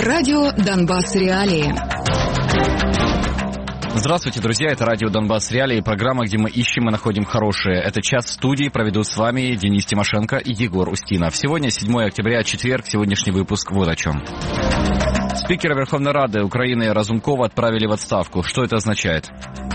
Радио «Донбасс. Реалии». Здравствуйте, друзья, это радио «Донбасс. Реалии», программа, где мы ищем и находим хорошее. Это час в студии, проведут с вами Денис Тимошенко и Егор Устинов. Сегодня 7 октября, четверг, сегодняшний выпуск вот о чем. Спикера Верховной Рады Украины Разумкова отправили в отставку. Что это означает?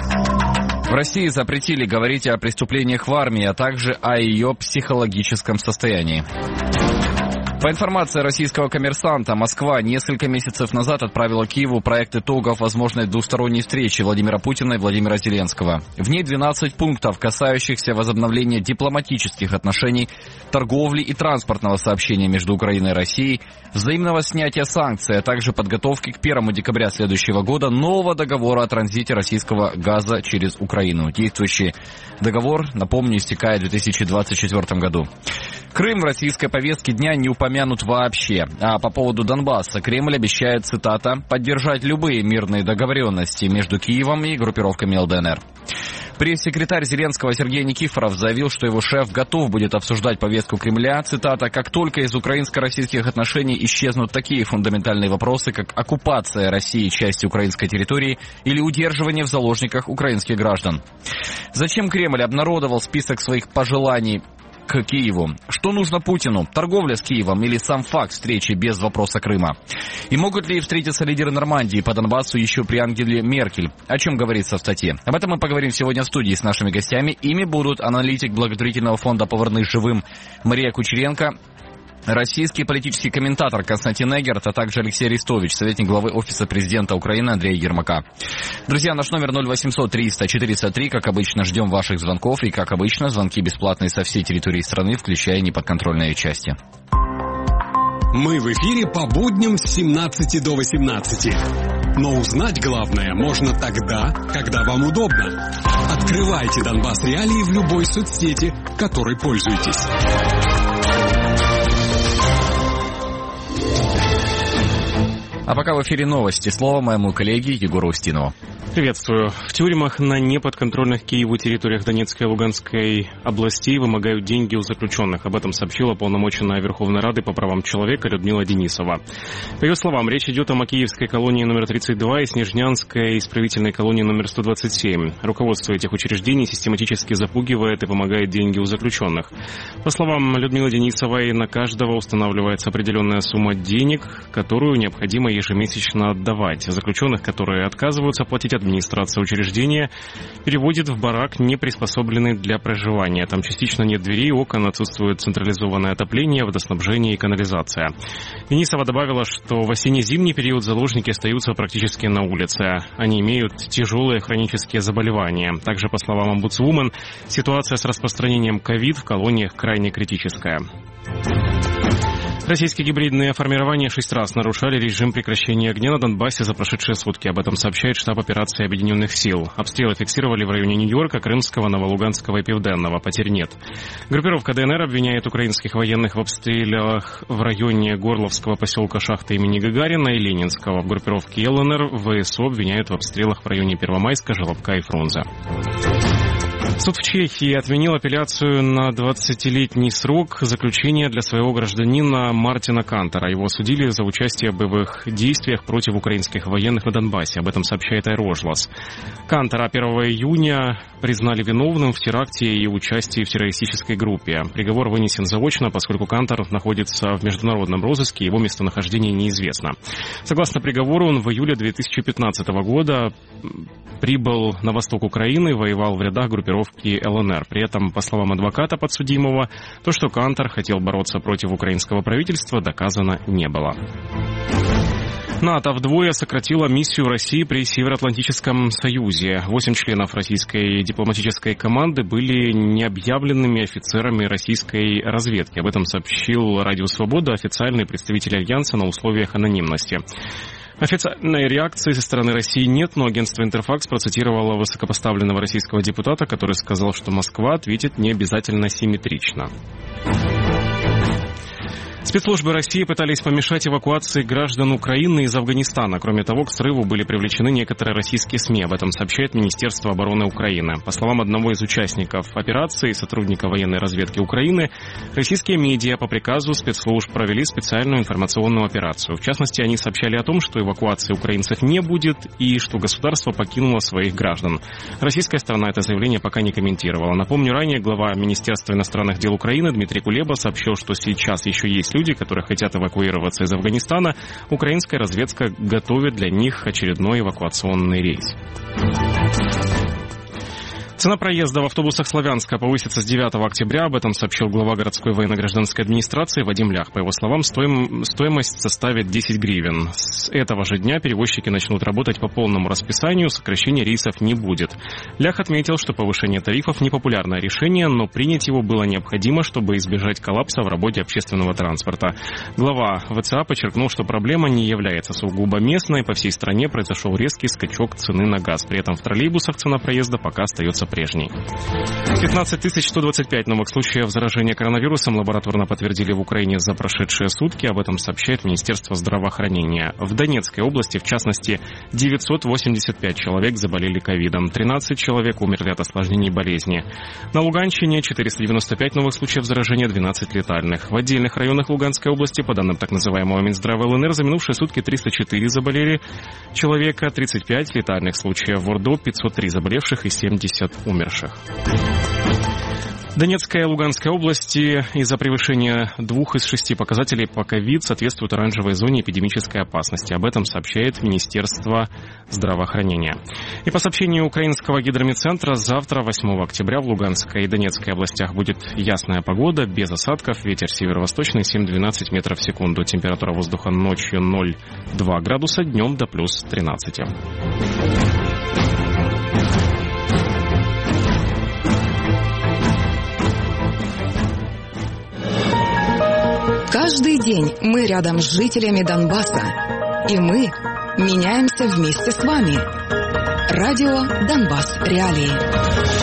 В России запретили говорить о преступлениях в армии, а также о ее психологическом состоянии. По информации российского «Коммерсанта», Москва несколько месяцев назад отправила Киеву проект итогов возможной двусторонней встречи Владимира Путина и Владимира Зеленского. В ней 12 пунктов, касающихся возобновления дипломатических отношений, торговли и транспортного сообщения между Украиной и Россией, взаимного снятия санкций, а также подготовки к 1 декабря следующего года нового договора о транзите российского газа через Украину. Действующий договор, напомню, истекает в 2024 году. Крым в российской повестке дня не упомянут вообще. А по поводу Донбасса Кремль обещает, цитата, «поддержать любые мирные договоренности между Киевом и группировками ЛДНР». Пресс-секретарь Зеленского Сергей Никифоров заявил, что его шеф готов будет обсуждать повестку Кремля, цитата, «как только из украинско-российских отношений исчезнут такие фундаментальные вопросы, как оккупация России части украинской территории или удерживание в заложниках украинских граждан». Зачем Кремль обнародовал список своих пожеланий к Киеву? Что нужно Путину? Торговля с Киевом или сам факт встречи без вопроса Крыма? И могут ли встретиться лидеры Нормандии по Донбассу еще при Ангеле Меркель? О чем говорится в статье? Об этом мы поговорим сегодня в студии с нашими гостями. Ими будут аналитик благотворительного фонда «Повернись живым» Мария Кучеренко, российский политический комментатор Константин Эггерт, а также Алексей Арестович, советник главы Офиса президента Украины Андрея Ермака. Друзья, наш номер 0800 300 403, как обычно, ждем ваших звонков. И, как обычно, звонки бесплатные со всей территории страны, включая неподконтрольные части. Мы в эфире по будням с 17 до 18. Но узнать главное можно тогда, когда вам удобно. Открывайте «Донбасс. Реалии» в любой соцсети, которой пользуетесь. А пока в эфире новости. Слово моему коллеге Егору Устинову. Приветствую. В тюрьмах на неподконтрольных Киеву территориях Донецкой и Луганской областей вымогают деньги у заключенных. Об этом сообщила полномоченная Верховной Рады по правам человека Людмила Денисова. По ее словам, речь идет о Макеевской колонии номер 32 и Снежнянской исправительной колонии номер 127. Руководство этих учреждений систематически запугивает и вымогает деньги у заключенных. По словам Людмилы Денисовой, на каждого устанавливается определенная сумма денег, которую необходимо ежемесячно отдавать. Заключенных, которые отказываются платить, администрация учреждения переводит в барак, не приспособленный для проживания. Там частично нет дверей, окон, отсутствует централизованное отопление, водоснабжение и канализация. Денисова добавила, что в осенне-зимний период заложники остаются практически на улице. Они имеют тяжелые хронические заболевания. Также, по словам омбудсвумен, ситуация с распространением ковид в колониях крайне критическая. Российские гибридные формирования 6 раз нарушали режим прекращения огня на Донбассе за прошедшие сутки. Об этом сообщает штаб операции Объединенных сил. Обстрелы фиксировали в районе Нью-Йорка, Крымского, Новолуганского и Південного. Потерь нет. Группировка ДНР обвиняет украинских военных в обстрелах в районе Горловского поселка Шахты имени Гагарина и Ленинского. В группировке ЛНР ВСУ обвиняют в обстрелах в районе Первомайска, Желобка и Фрунзе. Суд в Чехии отменил апелляцию на 20-летний срок заключения для своего гражданина Мартина Кантера. Его осудили за участие в боевых действиях против украинских военных на Донбассе. Об этом сообщает Аэрожлас. Кантера 1 июня признали виновным в теракте и участии в террористической группе. Приговор вынесен заочно, поскольку Кантер находится в международном розыске, его местонахождение неизвестно. Согласно приговору, он в июле 2015 года прибыл на восток Украины, воевал в рядах группировки ЛНР. При этом, по словам адвоката подсудимого, то, что Кантер хотел бороться против украинского правительства, доказано не было. НАТО вдвое сократило миссию России при Североатлантическом союзе. 8 членов российской дипломатической команды были необъявленными офицерами российской разведки. Об этом сообщил Радио Свобода, официальный представитель Альянса на условиях анонимности. Официальной реакции со стороны России нет, но агентство «Интерфакс» процитировало высокопоставленного российского депутата, который сказал, что Москва ответит не обязательно симметрично. Спецслужбы России пытались помешать эвакуации граждан Украины из Афганистана. Кроме того, к срыву были привлечены некоторые российские СМИ. Об этом сообщает Министерство обороны Украины. По словам одного из участников операции, сотрудника военной разведки Украины, российские медиа по приказу спецслужб провели специальную информационную операцию. В частности, они сообщали о том, что эвакуации украинцев не будет и что государство покинуло своих граждан. Российская сторона это заявление пока не комментировала. Напомню, ранее глава Министерства иностранных дел Украины Дмитрий Кулеба сообщил, что сейчас еще есть люди, которые хотят эвакуироваться из Афганистана. Украинская разведка готовит для них очередной эвакуационный рейс. Цена проезда в автобусах Славянска повысится с 9 октября. Об этом сообщил глава городской военно-гражданской администрации Вадим Лях. По его словам, стоимость составит 10 гривен. С этого же дня перевозчики начнут работать по полному расписанию, сокращения рейсов не будет. Лях отметил, что повышение тарифов – непопулярное решение, но принять его было необходимо, чтобы избежать коллапса в работе общественного транспорта. Глава ВЦА подчеркнул, что проблема не является сугубо местной. По всей стране произошел резкий скачок цены на газ. При этом в троллейбусах цена проезда пока остается прежней. 15 125 новых случаев заражения коронавирусом лабораторно подтвердили в Украине за прошедшие сутки. Об этом сообщает Министерство здравоохранения. В Донецкой области, в частности, 985 человек заболели ковидом. 13 человек умерли от осложнений болезни. На Луганщине 495 новых случаев заражения, 12 летальных. В отдельных районах Луганской области, по данным так называемого Минздрава ЛНР, за минувшие сутки 304 заболели человека, 35 летальных случаев. В Ордо 503 заболевших и 70 умерших. В Донецкой и Луганской области из-за превышения 2 из 6 показателей по ковид соответствуют оранжевой зоне эпидемической опасности. Об этом сообщает Министерство здравоохранения. И по сообщению украинского гидрометцентра, завтра, 8 октября, в Луганской и Донецкой областях будет ясная погода, без осадков, ветер северо-восточный 7-12 метров в секунду. Температура воздуха ночью 0,2 градуса, днем до плюс 13. Каждый день мы рядом с жителями Донбасса. И мы меняемся вместе с вами. Радио Донбасс Реалии.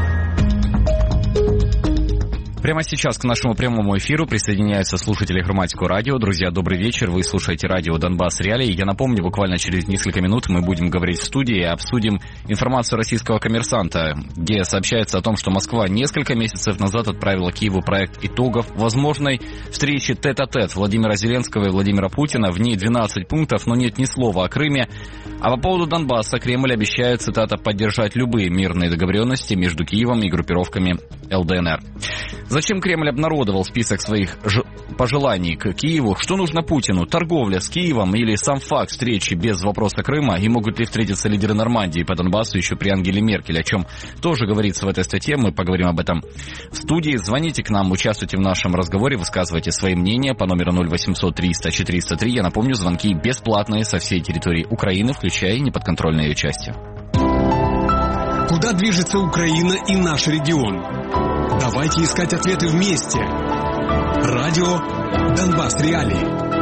Прямо сейчас к нашему прямому эфиру присоединяются слушатели Громадского радио. Друзья, добрый вечер. Вы слушаете радио Донбасс Реалии. Я напомню, буквально через несколько минут мы будем говорить в студии и обсудим информацию российского «Коммерсанта», где сообщается о том, что Москва несколько месяцев назад отправила Киеву проект итогов возможной встречи тет-а-тет Владимира Зеленского и Владимира Путина. В ней 12 пунктов, но нет ни слова о Крыме. А по поводу Донбасса Кремль обещает, цитата, поддержать любые мирные договоренности между Киевом и группировками ЛДНР. Зачем Кремль обнародовал список своих пожеланий к Киеву? Что нужно Путину? Торговля с Киевом или сам факт встречи без вопроса Крыма? И могут ли встретиться лидеры Нормандии по Донбассу еще при Ангеле Меркель? О чем тоже говорится в этой статье. Мы поговорим об этом в студии. Звоните к нам, участвуйте в нашем разговоре, высказывайте свои мнения по номеру 0800 300 403. Я напомню, звонки бесплатные со всей территории Украины, включая и неподконтрольные ее части. Куда движется Украина и наш регион? Давайте искать ответы вместе. Радио Донбасс Реалии.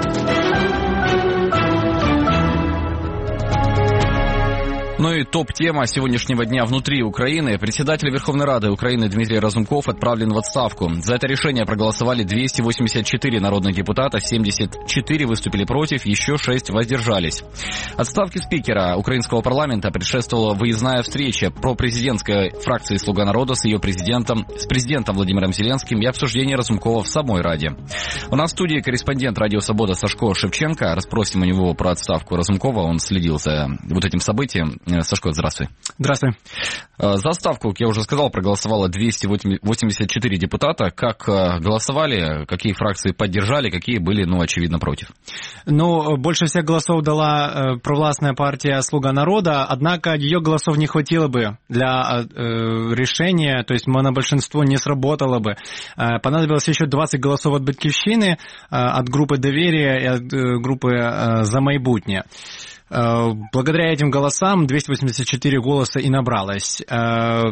Ну и топ-тема сегодняшнего дня внутри Украины. Председатель Верховной Рады Украины Дмитрий Разумков отправлен в отставку. За это решение проголосовали 284 народных депутата, 74 выступили против, еще 6 воздержались. Отставке спикера украинского парламента предшествовала выездная встреча пропрезидентской фракции «Слуга народа» с ее президентом Владимиром Зеленским и обсуждение Разумкова в самой Раде. У нас в студии корреспондент «Радио Свобода» Сашко Шевченко. Расспросим у него про отставку Разумкова. Он следил за вот этим событием. Сашко, здравствуй. Здравствуй. За отставку, как я уже сказал, проголосовало 284 депутата. Как голосовали, какие фракции поддержали, какие были, очевидно, против? Больше всех голосов дала провластная партия «Слуга народа», однако ее голосов не хватило бы для решения, то есть монобольшинство не сработало бы. Понадобилось еще 20 голосов от «Батьківщини», от группы «Доверие» и от группы «За майбутнє». Благодаря этим голосам 284 голоса и набралось.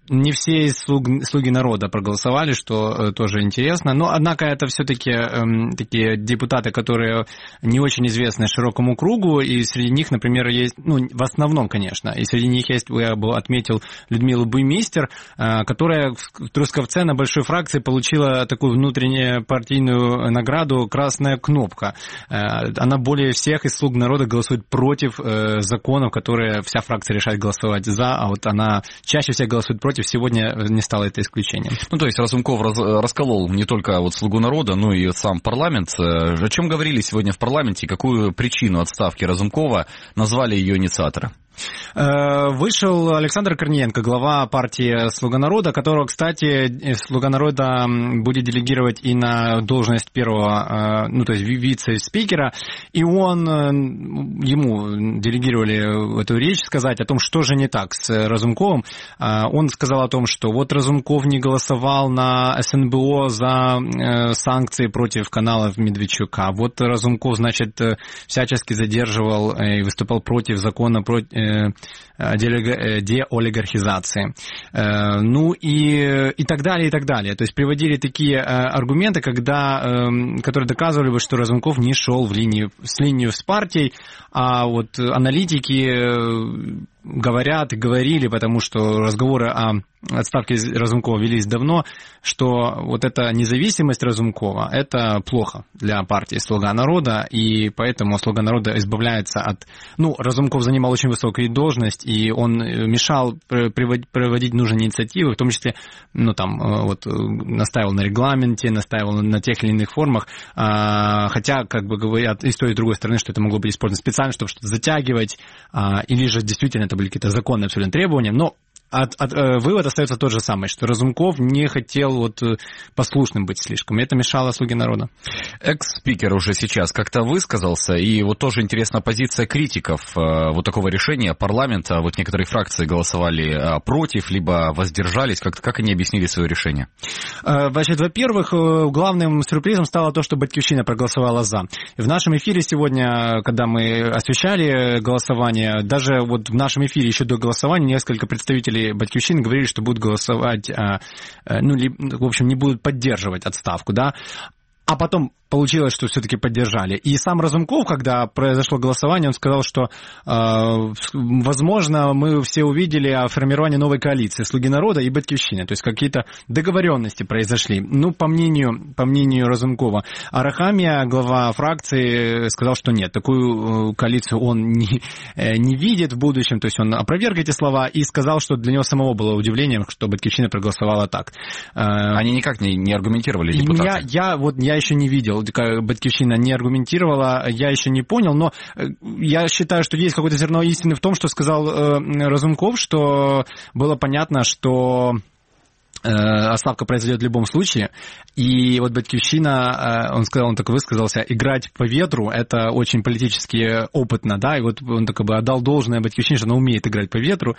не все слуги народа проголосовали, что тоже интересно. Но, однако, это все-таки такие депутаты, которые не очень известны широкому кругу, и среди них, например, есть, в основном, конечно, и среди них есть, я бы отметил, Людмила Буймистер, которая в Трусковце на большой фракции получила такую внутреннюю партийную награду «Красная кнопка». Она более всех из слуг народа голосует против законов, которые вся фракция решает голосовать за, а вот она чаще всех голосует против. Сегодня не стало это исключением. То есть Разумков расколол не только слугу народа, но и сам парламент. О чем говорили сегодня в парламенте, какую причину отставки Разумкова назвали ее инициаторы? Вышел Александр Корниенко, глава партии «Слуга народа», которого, кстати, «Слуга народа» будет делегировать и на должность первого, то есть вице-спикера, и ему делегировали эту речь сказать о том, что же не так с Разумковым. Он сказал о том, что вот Разумков не голосовал на СНБО за санкции против каналов Медведчука, вот Разумков, значит, всячески задерживал и выступал против закона деолигархизации. И так далее, и так далее. То есть приводили такие аргументы, которые доказывали бы, что Разумков не шел с линию с партией, а вот аналитики говорили, потому что разговоры о отставке Разумкова велись давно, что вот эта независимость Разумкова – это плохо для партии «Слуга народа», и поэтому «Слуга народа» избавляется от... Разумков занимал очень высокую должность, и он мешал проводить нужные инициативы, в том числе, настаивал на регламенте, настаивал на тех или иных формах, хотя, говорят и с той, и с другой стороны, что это могло быть использовано специально, чтобы что-то затягивать, или же действительно это были какие-то законные абсолютно требования, но вывод остается тот же самый, что Разумков не хотел послушным быть слишком, и это мешало «Слуге народа». Экс-спикер уже сейчас как-то высказался, и тоже интересна позиция критиков такого решения парламента. Некоторые фракции голосовали против, либо воздержались. Как они объяснили свое решение? Значит, во-первых, главным сюрпризом стало то, что «Батьківщина» проголосовала «за». В нашем эфире сегодня, когда мы освещали голосование, даже в нашем эфире еще до голосования несколько представителей «Батьківщины» говорили, что будут голосовать, не будут поддерживать отставку, да, а потом получилось, что все-таки поддержали. И сам Разумков, когда произошло голосование, он сказал, что, возможно, мы все увидели о формировании новой коалиции «Слуги народа» и «Батьківщины». То есть какие-то договоренности произошли. По мнению Разумкова. Арахамия, глава фракции, сказал, что нет, такую коалицию он не видит в будущем. То есть он опроверг эти слова и сказал, что для него самого было удивлением, что «Батьківщина» проголосовала так. Они никак не аргументировали, депутаты? Я еще не видел. «Батьківщина» не аргументировала, я еще не понял, но я считаю, что есть какое-то зерно истины в том, что сказал Разумков, что было понятно, что отставка произойдет в любом случае. И «Батьківщина», он так высказался, играть по ветру, это очень политически опытно, да, и он отдал должное «Батьківщине», что она умеет играть по ветру.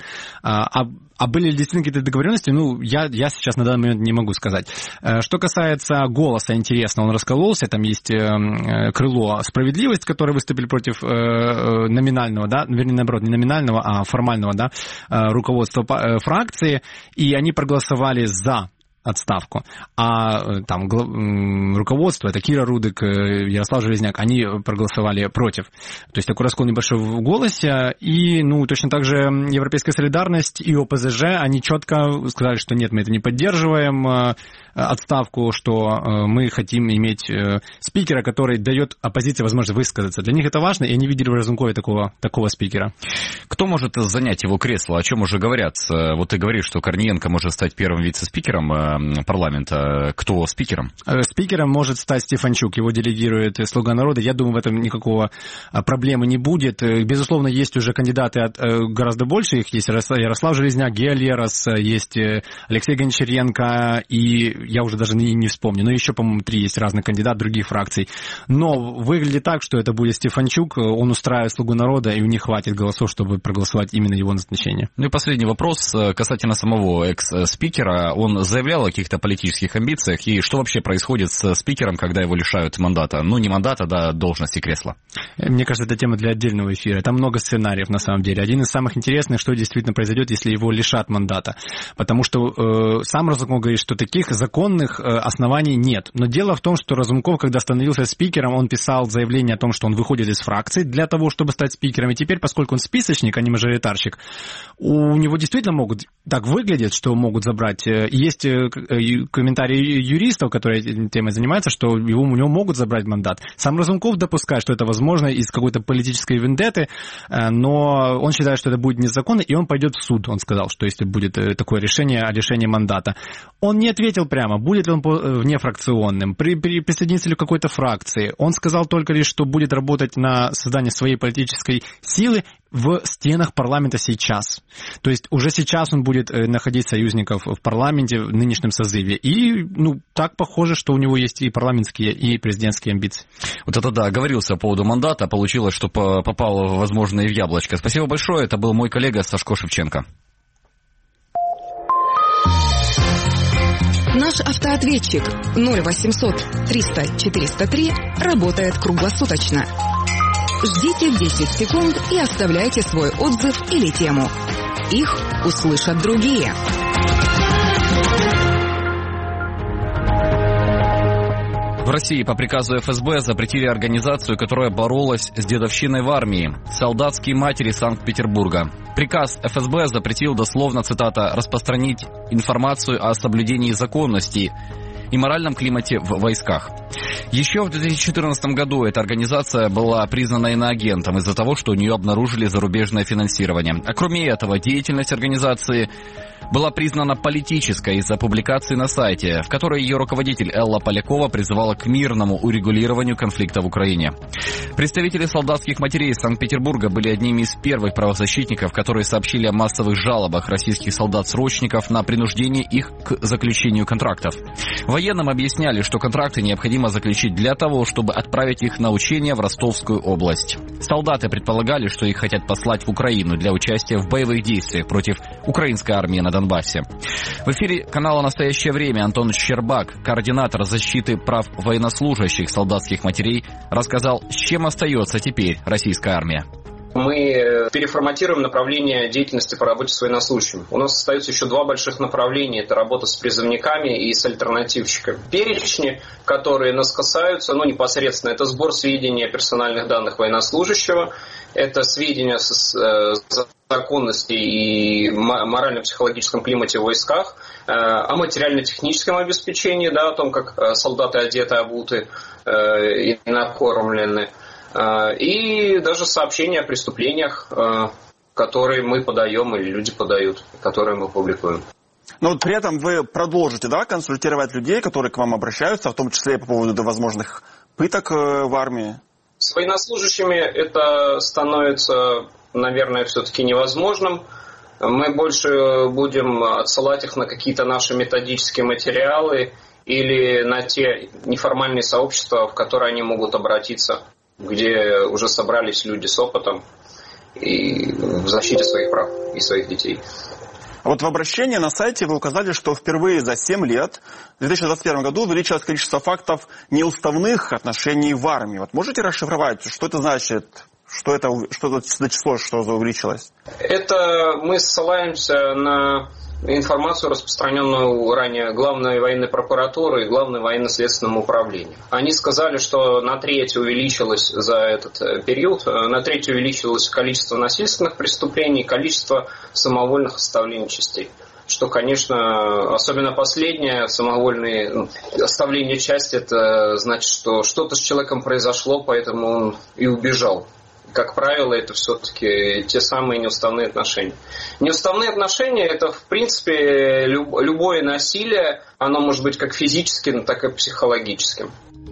А были ли действительно какие-то договоренности? Я сейчас на данный момент не могу сказать. Что касается «Голоса», интересно, он раскололся, там есть крыло «Справедливость», которые выступили против номинального, да, вернее, наоборот, не номинального, а формального, да, руководства фракции, и они проголосовали за отставку. А там руководство, это Кира Рудик, Ярослав Железняк, они проголосовали против. То есть такой раскол небольшой в голосе. И, точно так же Европейская солидарность и ОПЗЖ, они четко сказали, что нет, мы это не поддерживаем, отставку, что мы хотим иметь спикера, который дает оппозиции возможность высказаться. Для них это важно, и они видели в Разумкове такого спикера. Кто может занять его кресло? О чем уже говорят? Ты говоришь, что Корниенко может стать первым вице-спикером парламента. Кто спикером? Спикером может стать Стефанчук. Его делегирует «Слуга народа». Я думаю, в этом никакого проблемы не будет. Безусловно, есть уже кандидаты гораздо больше. Их есть Ярослав Железняк, Геа Лерос, есть Алексей Гончаренко, и я уже даже не вспомню. Но еще, по-моему, 3 есть разных кандидатов других фракций. Но выглядит так, что это будет Стефанчук. Он устраивает «Слугу народа», и у них хватит голосов, чтобы проголосовать именно его назначение. И последний вопрос касательно самого экс-спикера. Он заявлял о каких-то политических амбициях? И что вообще происходит с спикером, когда его лишают мандата? Ну, не мандата, да, должности, кресла. Мне кажется, это тема для отдельного эфира. Там много сценариев, на самом деле. Один из самых интересных, что действительно произойдет, если его лишат мандата. Потому что сам Разумков говорит, что таких законных оснований нет. Но дело в том, что Разумков, когда становился спикером, он писал заявление о том, что он выходит из фракции для того, чтобы стать спикером. И теперь, поскольку он списочник, а не мажоритарщик, у него действительно могут так выглядеть, что могут забрать. Есть комментарии юристов, которые этой темой занимаются, что у него могут забрать мандат. Сам Разумков допускает, что это возможно из какой-то политической вендетты, но он считает, что это будет незаконно, и он пойдет в суд. Он сказал, что если будет такое решение о лишении мандата. Он не ответил прямо, будет ли он внефракционным, присоединится ли к какой-то фракции. Он сказал только лишь, что будет работать на создание своей политической силы в стенах парламента сейчас. То есть уже сейчас он будет находить союзников в парламенте в нынешнем созыве. И, так похоже, что у него есть и парламентские, и президентские амбиции. Вот это да, говорился по поводу мандата, получилось, что попал, возможно, и в яблочко. Спасибо большое, это был мой коллега Сашко Шевченко. Наш автоответчик 0800 300 403 работает круглосуточно. Ждите 10 секунд и оставляйте свой отзыв или тему. Их услышат другие. В России по приказу ФСБ запретили организацию, которая боролась с дедовщиной в армии – «Солдатские матери Санкт-Петербурга». Приказ ФСБ запретил, дословно, цитата, «распространить информацию о соблюдении законности и моральном климате в войсках». Еще в 2014 году эта организация была признана иноагентом из-за того, что у нее обнаружили зарубежное финансирование. А кроме этого, деятельность организации была признана политической из-за публикации на сайте, в которой ее руководитель Элла Полякова призывала к мирному урегулированию конфликта в Украине. Представители солдатских матерей Санкт-Петербурга были одними из первых правозащитников, которые сообщили о массовых жалобах российских солдат-срочников на принуждение их к заключению контрактов. Военным объясняли, что контракты необходимо заключить для того, чтобы отправить их на учения в Ростовскую область. Солдаты предполагали, что их хотят послать в Украину для участия в боевых действиях против украинской армии на Донбассе. В эфире канала «Настоящее время» Антон Щербак, координатор защиты прав военнослужащих солдатских матерей, рассказал, с чем остается теперь российская армия. Мы переформатируем направление деятельности по работе с военнослужащими. У нас остается еще два больших направления. Это работа с призывниками и с альтернативщиками. Перечни, которые нас касаются, непосредственно, это сбор сведений о персональных данных военнослужащего, это сведения о законности и морально-психологическом климате в войсках, о материально-техническом обеспечении, о том, как солдаты одеты, обуты и накормлены. И даже сообщения о преступлениях, которые мы подаем или люди подают, которые мы публикуем. Но при этом вы продолжите, консультировать людей, которые к вам обращаются, в том числе и по поводу возможных пыток в армии? С военнослужащими это становится, наверное, все-таки невозможным. Мы больше будем отсылать их на какие-то наши методические материалы или на те неформальные сообщества, в которые они могут обратиться, где уже собрались люди с опытом и в защите своих прав и своих детей. А вот в обращении на сайте вы указали, что впервые за 7 лет в 2021 году увеличилось количество фактов неуставных отношений в армии. Вот можете расшифровать, что это значит? Что это за число, что увеличилось? Это мы ссылаемся на информацию, распространенную ранее Главной военной прокуратурой и Главным военно-следственным управлением. Они сказали, что на треть увеличилось за этот период, на треть увеличилось количество насильственных преступлений, количество самовольных оставлений частей. Что, конечно, особенно последнее, самовольное оставление части, это значит, что что-то с человеком произошло, поэтому он и убежал. Как правило, это все-таки те самые неуставные отношения. Неуставные отношения – это, в принципе, любое насилие. Оно может быть как физическим, так и психологическим.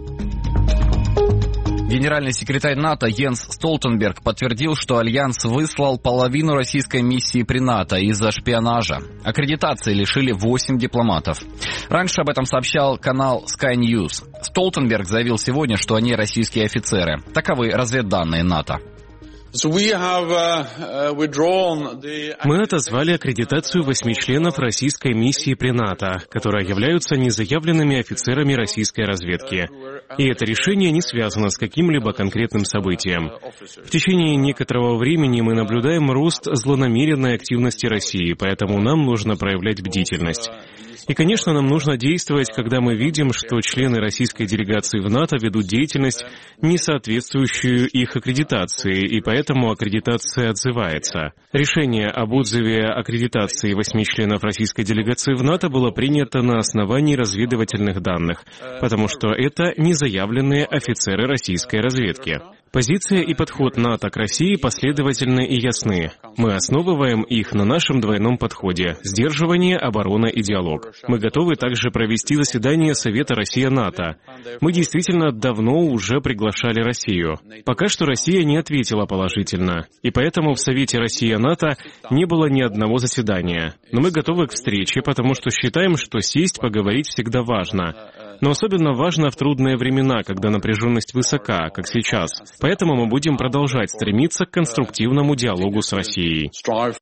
Генеральный секретарь НАТО Йенс Столтенберг подтвердил, что Альянс выслал половину российской миссии при НАТО из-за шпионажа. Аккредитации лишили 8 дипломатов. Раньше об этом сообщал канал Sky News. Столтенберг заявил сегодня, что они российские офицеры. Таковы разведданные НАТО. Мы отозвали аккредитацию 8 членов российской миссии при НАТО, которые являются незаявленными офицерами российской разведки. И это решение не связано с каким-либо конкретным событием. В течение некоторого времени мы наблюдаем рост злонамеренной активности России, поэтому нам нужно проявлять бдительность. И, конечно, нам нужно действовать, когда мы видим, что члены российской делегации в НАТО ведут деятельность, не соответствующую их аккредитации, и поэтому аккредитация отзывается. Решение об отзыве аккредитации 8 членов российской делегации в НАТО было принято на основании разведывательных данных, потому что это незаявленные офицеры российской разведки. Позиция и подход НАТО к России последовательны и ясны. Мы основываем их на нашем двойном подходе – сдерживание, оборона и диалог. Мы готовы также провести заседание Совета Россия-НАТО. Мы действительно давно уже приглашали Россию. Пока что Россия не ответила положительно, и поэтому в Совете Россия-НАТО не было ни одного заседания. Но мы готовы к встрече, потому что считаем, что сесть, поговорить всегда важно. Но особенно важно в трудные времена, когда напряженность высока, как сейчас. Поэтому мы будем продолжать стремиться к конструктивному диалогу с Россией.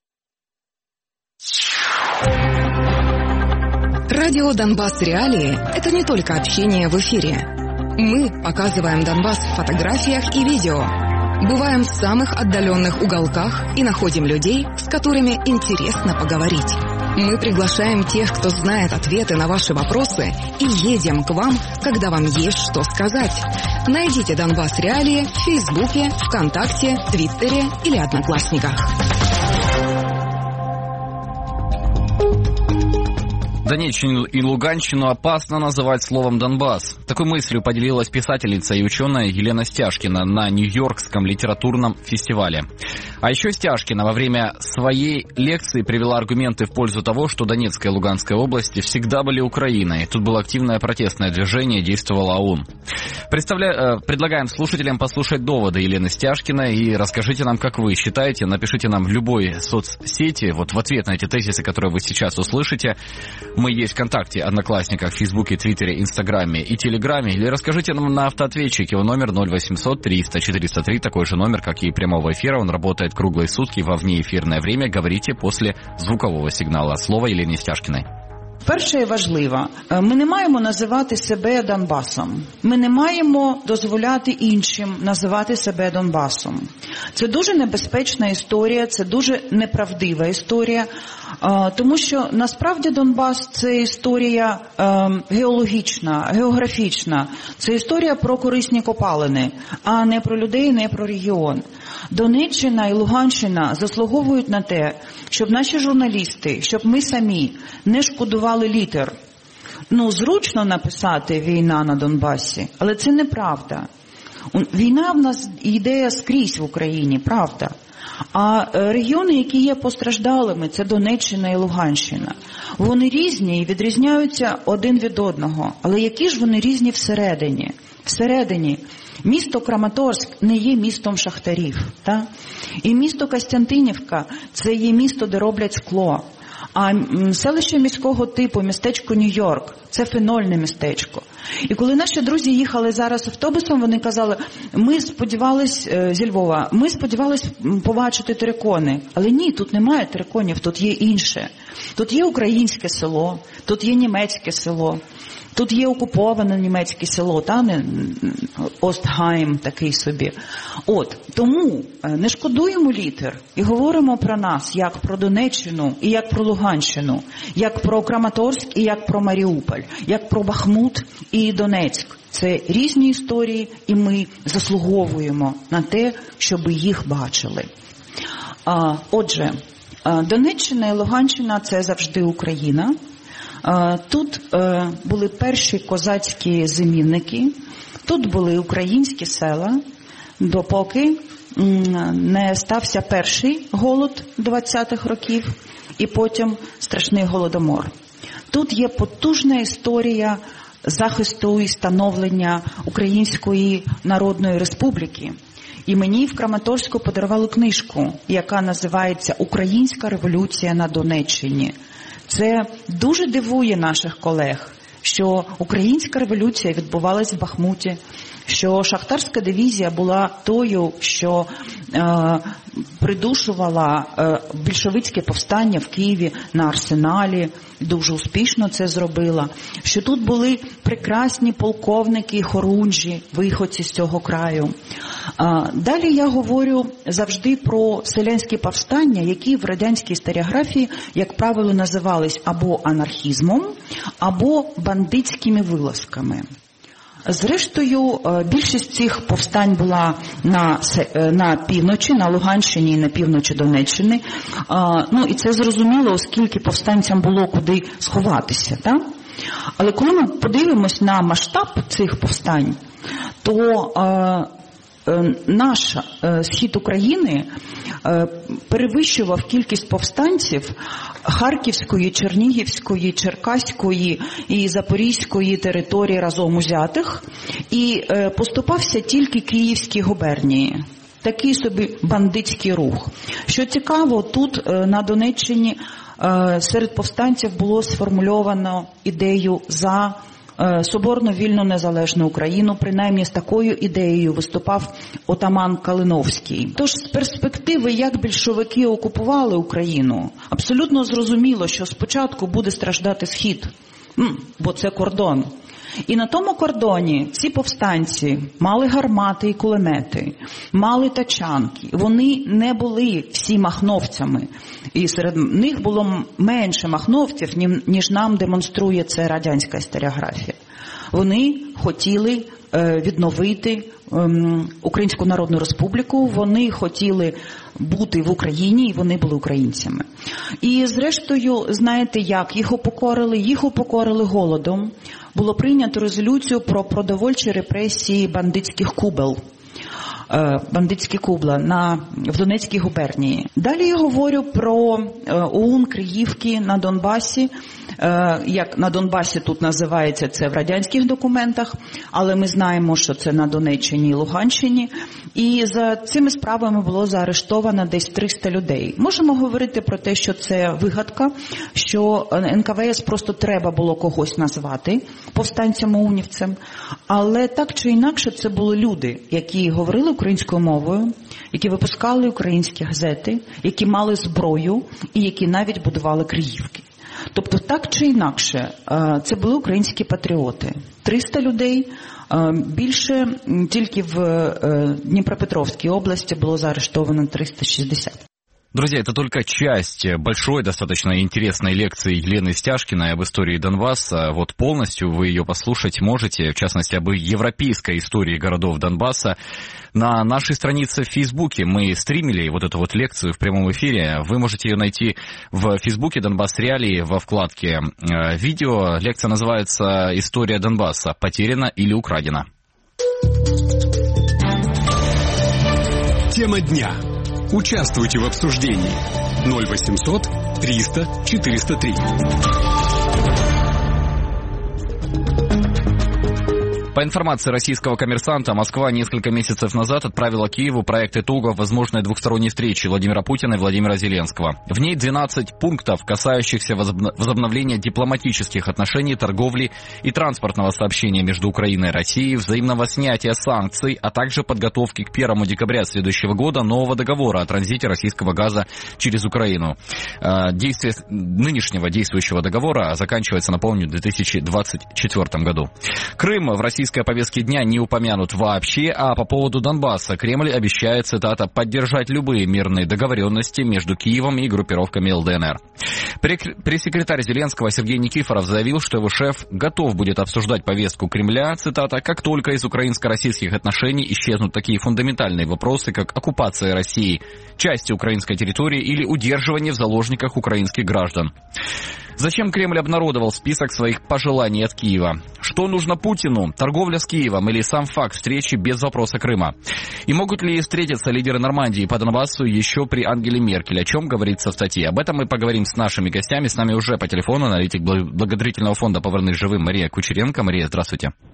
Радио «Донбасс Реалии» — это не только общение в эфире. Мы показываем Донбасс в фотографиях и видео. Бываем в самых отдаленных уголках и находим людей, с которыми интересно поговорить. Мы приглашаем тех, кто знает ответы на ваши вопросы, и едем к вам, когда вам есть что сказать. Найдите «Донбасс Реалии» в Фейсбуке, ВКонтакте, Твиттере или Одноклассниках. Донеччину и Луганщину опасно называть словом «Донбасс». Такой мыслью поделилась писательница и ученая Елена Стяжкина на Нью-Йоркском литературном фестивале. А еще Стяжкина во время своей лекции привела аргументы в пользу того, что Донецкая и Луганская области всегда были Украиной. Тут было активное протестное движение, действовала ОУН. Предлагаем слушателям послушать доводы Елены Стяжкиной и расскажите нам, как вы считаете. Напишите нам в любой соцсети, вот в ответ на эти тезисы, которые вы сейчас услышите. Мы есть ВКонтакте, Одноклассниках, Фейсбуке, Твиттере, Инстаграме и Телеграме. Или расскажите нам на автоответчике. Его номер 0800 300 403, такой же номер, как и прямого эфира. Он работает круглые сутки во внеэфирное время. Говорите после звукового сигнала. Слово Елене Стяжкиной. Перше і важливо, ми не маємо називати себе Донбасом. Ми не маємо дозволяти іншим називати себе Донбасом. Це дуже небезпечна історія, це дуже неправдива історія, тому що насправді Донбас – це історія геологічна, географічна. Це історія про корисні копалини, а не про людей, не про регіон. Донеччина і Луганщина заслуговують на те, щоб наші журналісти, щоб ми самі не шкодували літер. Зручно написати «війна на Донбасі», але це неправда. Війна в нас йде скрізь в Україні, правда. А регіони, які є постраждалими, це Донеччина і Луганщина. Вони різні і відрізняються один від одного. Але які ж вони різні всередині? Всередині місто Краматорськ не є містом шахтарів. Та? І місто Костянтинівка – це є місто, де роблять скло. А селище міського типу, містечко Нью-Йорк – це фенольне містечко. І коли наші друзі їхали зараз автобусом, вони казали, ми сподівались, зі Львова, ми сподівались побачити терикони. Але ні, тут немає териконів, тут є інше. Тут є українське село, тут є німецьке село. Тут є окуповане німецьке село, та не Остгайм такий собі. Тому не шкодуємо літер і говоримо про нас, як про Донеччину і як про Луганщину, як про Краматорськ і як про Маріуполь, як про Бахмут і Донецьк. Це різні історії, і ми заслуговуємо на те, щоб їх бачили. Отже, Донеччина і Луганщина – це завжди Україна. Тут були перші козацькі зимівники, тут були українські села, допоки не стався перший голод 20-х років і потім страшний голодомор. Тут є потужна історія захисту і становлення Української Народної Республіки. І мені в Краматорську подарували книжку, яка називається «Українська революція на Донеччині». Це дуже дивує наших колег, що українська революція відбувалась в Бахмуті, що шахтарська дивізія була тою, що придушувала більшовицьке повстання в Києві на Арсеналі, дуже успішно це зробила, що тут були прекрасні полковники і хорунжі, виходці з цього краю. Далі я говорю завжди про селянські повстання, які в радянській історіографії, як правило, називались або анархізмом, або бандитськими вилазками. Зрештою, більшість цих повстань була на півночі, на Луганщині і на півночі Донеччини. І це зрозуміло, оскільки повстанцям було куди сховатися. Так? Але коли ми подивимось на масштаб цих повстань, то наш схід України перевищував кількість повстанців Харківської, Чернігівської, Черкаської і Запорізької території разом узятих і поступався тільки Київській губернії. Такий собі бандитський рух. Що цікаво, тут на Донеччині серед повстанців було сформульовано ідею за соборну, вільну, незалежну Україну. Принаймні з такою ідеєю виступав отаман Калиновський. Тож з перспективи, як більшовики окупували Україну, абсолютно зрозуміло, що спочатку буде страждати Схід, бо це кордон. І на тому кордоні ці повстанці мали гармати і кулемети, мали тачанки. Вони не були всі махновцями. І серед них було менше махновців, ніж нам демонструє це радянська історіографія. Вони хотіли відновити Українську Народну Республіку, вони хотіли бути в Україні, і вони були українцями. І зрештою, знаєте як, їх упокорили голодом. Було прийнято резолюцію про продовольчі репресії бандитських кубла в Донецькій губернії. Далі я говорю про ОУН Криївки на Донбасі. Як на Донбасі тут називається це в радянських документах, але ми знаємо, що це на Донеччині і Луганщині. І за цими справами було заарештовано десь 300 людей. Можемо говорити про те, що це вигадка, що НКВС просто треба було когось назвати повстанцям-оунівцем, але так чи інакше це були люди, які говорили українською мовою, які випускали українські газети, які мали зброю і які навіть будували Криївки. Тобто так чи інакше це були українські патріоти. 300 людей, більше тільки в Дніпропетровській області було заарештовано 360. Друзья, это только часть большой, достаточно интересной лекции Елены Стяжкиной об истории Донбасса. Вот полностью вы ее послушать можете, в частности, об европейской истории городов Донбасса. На нашей странице в Фейсбуке мы стримили вот эту вот лекцию в прямом эфире. Вы можете ее найти в Фейсбуке «Донбасс Реалии» во вкладке «Видео». Лекция называется «История Донбасса. Потеряна или украдена». Тема дня. Участвуйте в обсуждении. 0800 300 403. По информации российского «Коммерсанта», Москва несколько месяцев назад отправила Киеву проект итогов возможной двухсторонней встречи Владимира Путина и Владимира Зеленского. В ней 12 пунктов, касающихся возобновления дипломатических отношений, торговли и транспортного сообщения между Украиной и Россией, взаимного снятия санкций, а также подготовки к 1 декабря следующего года нового договора о транзите российского газа через Украину. Действие нынешнего действующего договора заканчивается, напомню, в 2024 году. Крым в российской повестке дня не упомянут вообще, а по поводу Донбасса Кремль обещает, цитата, поддержать любые мирные договоренности между Киевом и группировками ЛДНР. Пресс-секретарь Зеленского Сергей Никифоров заявил, что его шеф готов будет обсуждать повестку Кремля, цитата, как только из украинско-российских отношений исчезнут такие фундаментальные вопросы, как оккупация России части украинской территории или удерживание в заложниках украинских граждан. Зачем Кремль обнародовал список своих пожеланий от Киева? Что нужно Путину? Торговля с Киевом или сам факт встречи без вопроса Крыма? И могут ли встретиться лидеры Нормандии по Донбассу еще при Ангеле Меркель? О чем говорится в статье? Об этом мы поговорим с нашими гостями. С нами уже по телефону аналитик благотворительного фонда «Повернись живым» Мария Кучеренко. Мария, здравствуйте.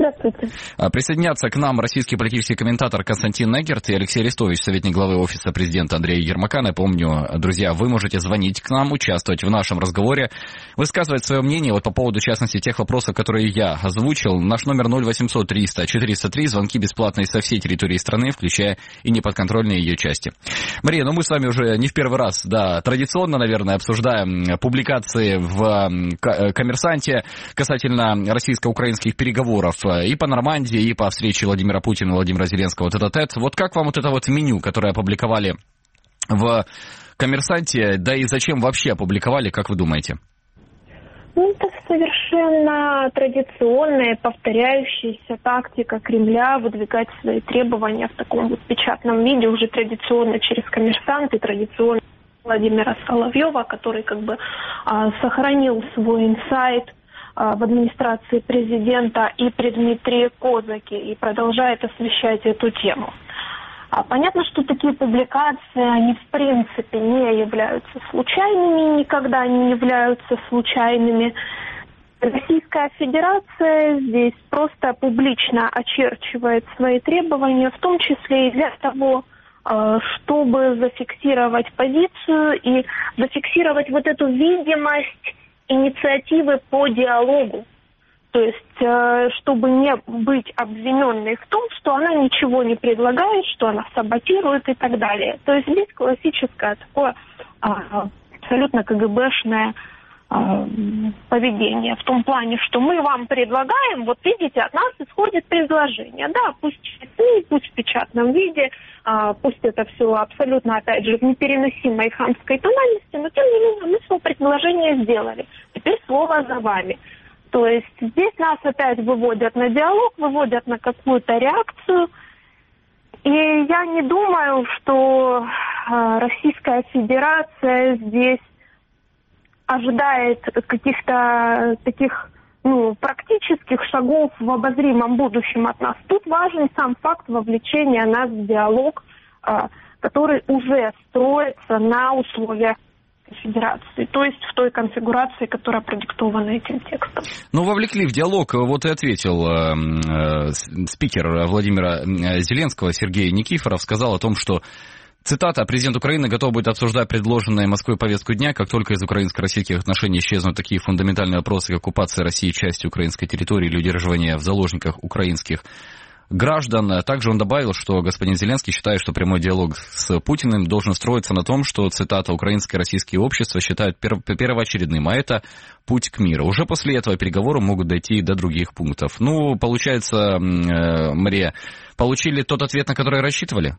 Здравствуйте. Присоединятся к нам российский политический комментатор Константин Негерт и Алексей Арестович, советник главы Офиса президента Андрея Ермака. Напомню, друзья, вы можете звонить к нам, участвовать в нашем разговоре, высказывать свое мнение вот по поводу, в частности, тех вопросов, которые я озвучил. Наш номер 0800 300 403, звонки бесплатные со всей территории страны, включая и неподконтрольные ее части. Мария, мы с вами уже не в первый раз, традиционно, наверное, обсуждаем публикации в «Коммерсанте» касательно российско-украинских переговоров и по Нормандии, и по встрече Владимира Путина и Владимира Зеленского тет-а-тет. Вот как вам вот это вот меню, которое опубликовали в «Коммерсанте», да и зачем вообще опубликовали, как вы думаете? Это совершенно традиционная, повторяющаяся тактика Кремля выдвигать свои требования в таком вот печатном виде, уже традиционно через «Коммерсант» и традиционно Владимира Соловьева, который сохранил свой инсайт в администрации президента и при Дмитрии Козаке и продолжает освещать эту тему. Понятно, что такие публикации, они в принципе не являются случайными, никогда не являются случайными. Российская Федерация здесь просто публично очерчивает свои требования, в том числе и для того, чтобы зафиксировать позицию и зафиксировать вот эту видимость инициативы по диалогу. То есть, чтобы не быть обвиненной в том, что она ничего не предлагает, что она саботирует и так далее. То есть здесь классическое такое абсолютно КГБшное поведение. В том плане, что мы вам предлагаем, вот видите, от нас исходит предложение. Да, пусть в СМИ, пусть в печатном виде, пусть это все абсолютно, опять же, в непереносимой хамской тональности, но тем не менее мы свое предложение сделали. Теперь слово за вами. То есть здесь нас опять выводят на диалог, выводят на какую-то реакцию. И я не думаю, что Российская Федерация здесь ожидает каких-то таких практических шагов в обозримом будущем от нас. Тут важен сам факт вовлечения нас в диалог, который уже строится на условиях Федерации, то есть в той конфигурации, которая продиктована этим текстом. Вовлекли в диалог, вот и ответил спикер Владимира Зеленского Сергей Никифоров, сказал о том, что, цитата, президент Украины готов будет обсуждать предложенную Москвой повестку дня, как только из украинско-российских отношений исчезнут такие фундаментальные вопросы, как оккупация России части украинской территории или удерживание в заложниках украинских граждан. Также он добавил, что господин Зеленский считает, что прямой диалог с Путиным должен строиться на том, что, цитата, украинское и российские общества считают первоочередным, а это путь к миру. Уже после этого переговоры могут дойти до других пунктов. Получается, Мария, получили тот ответ, на который рассчитывали?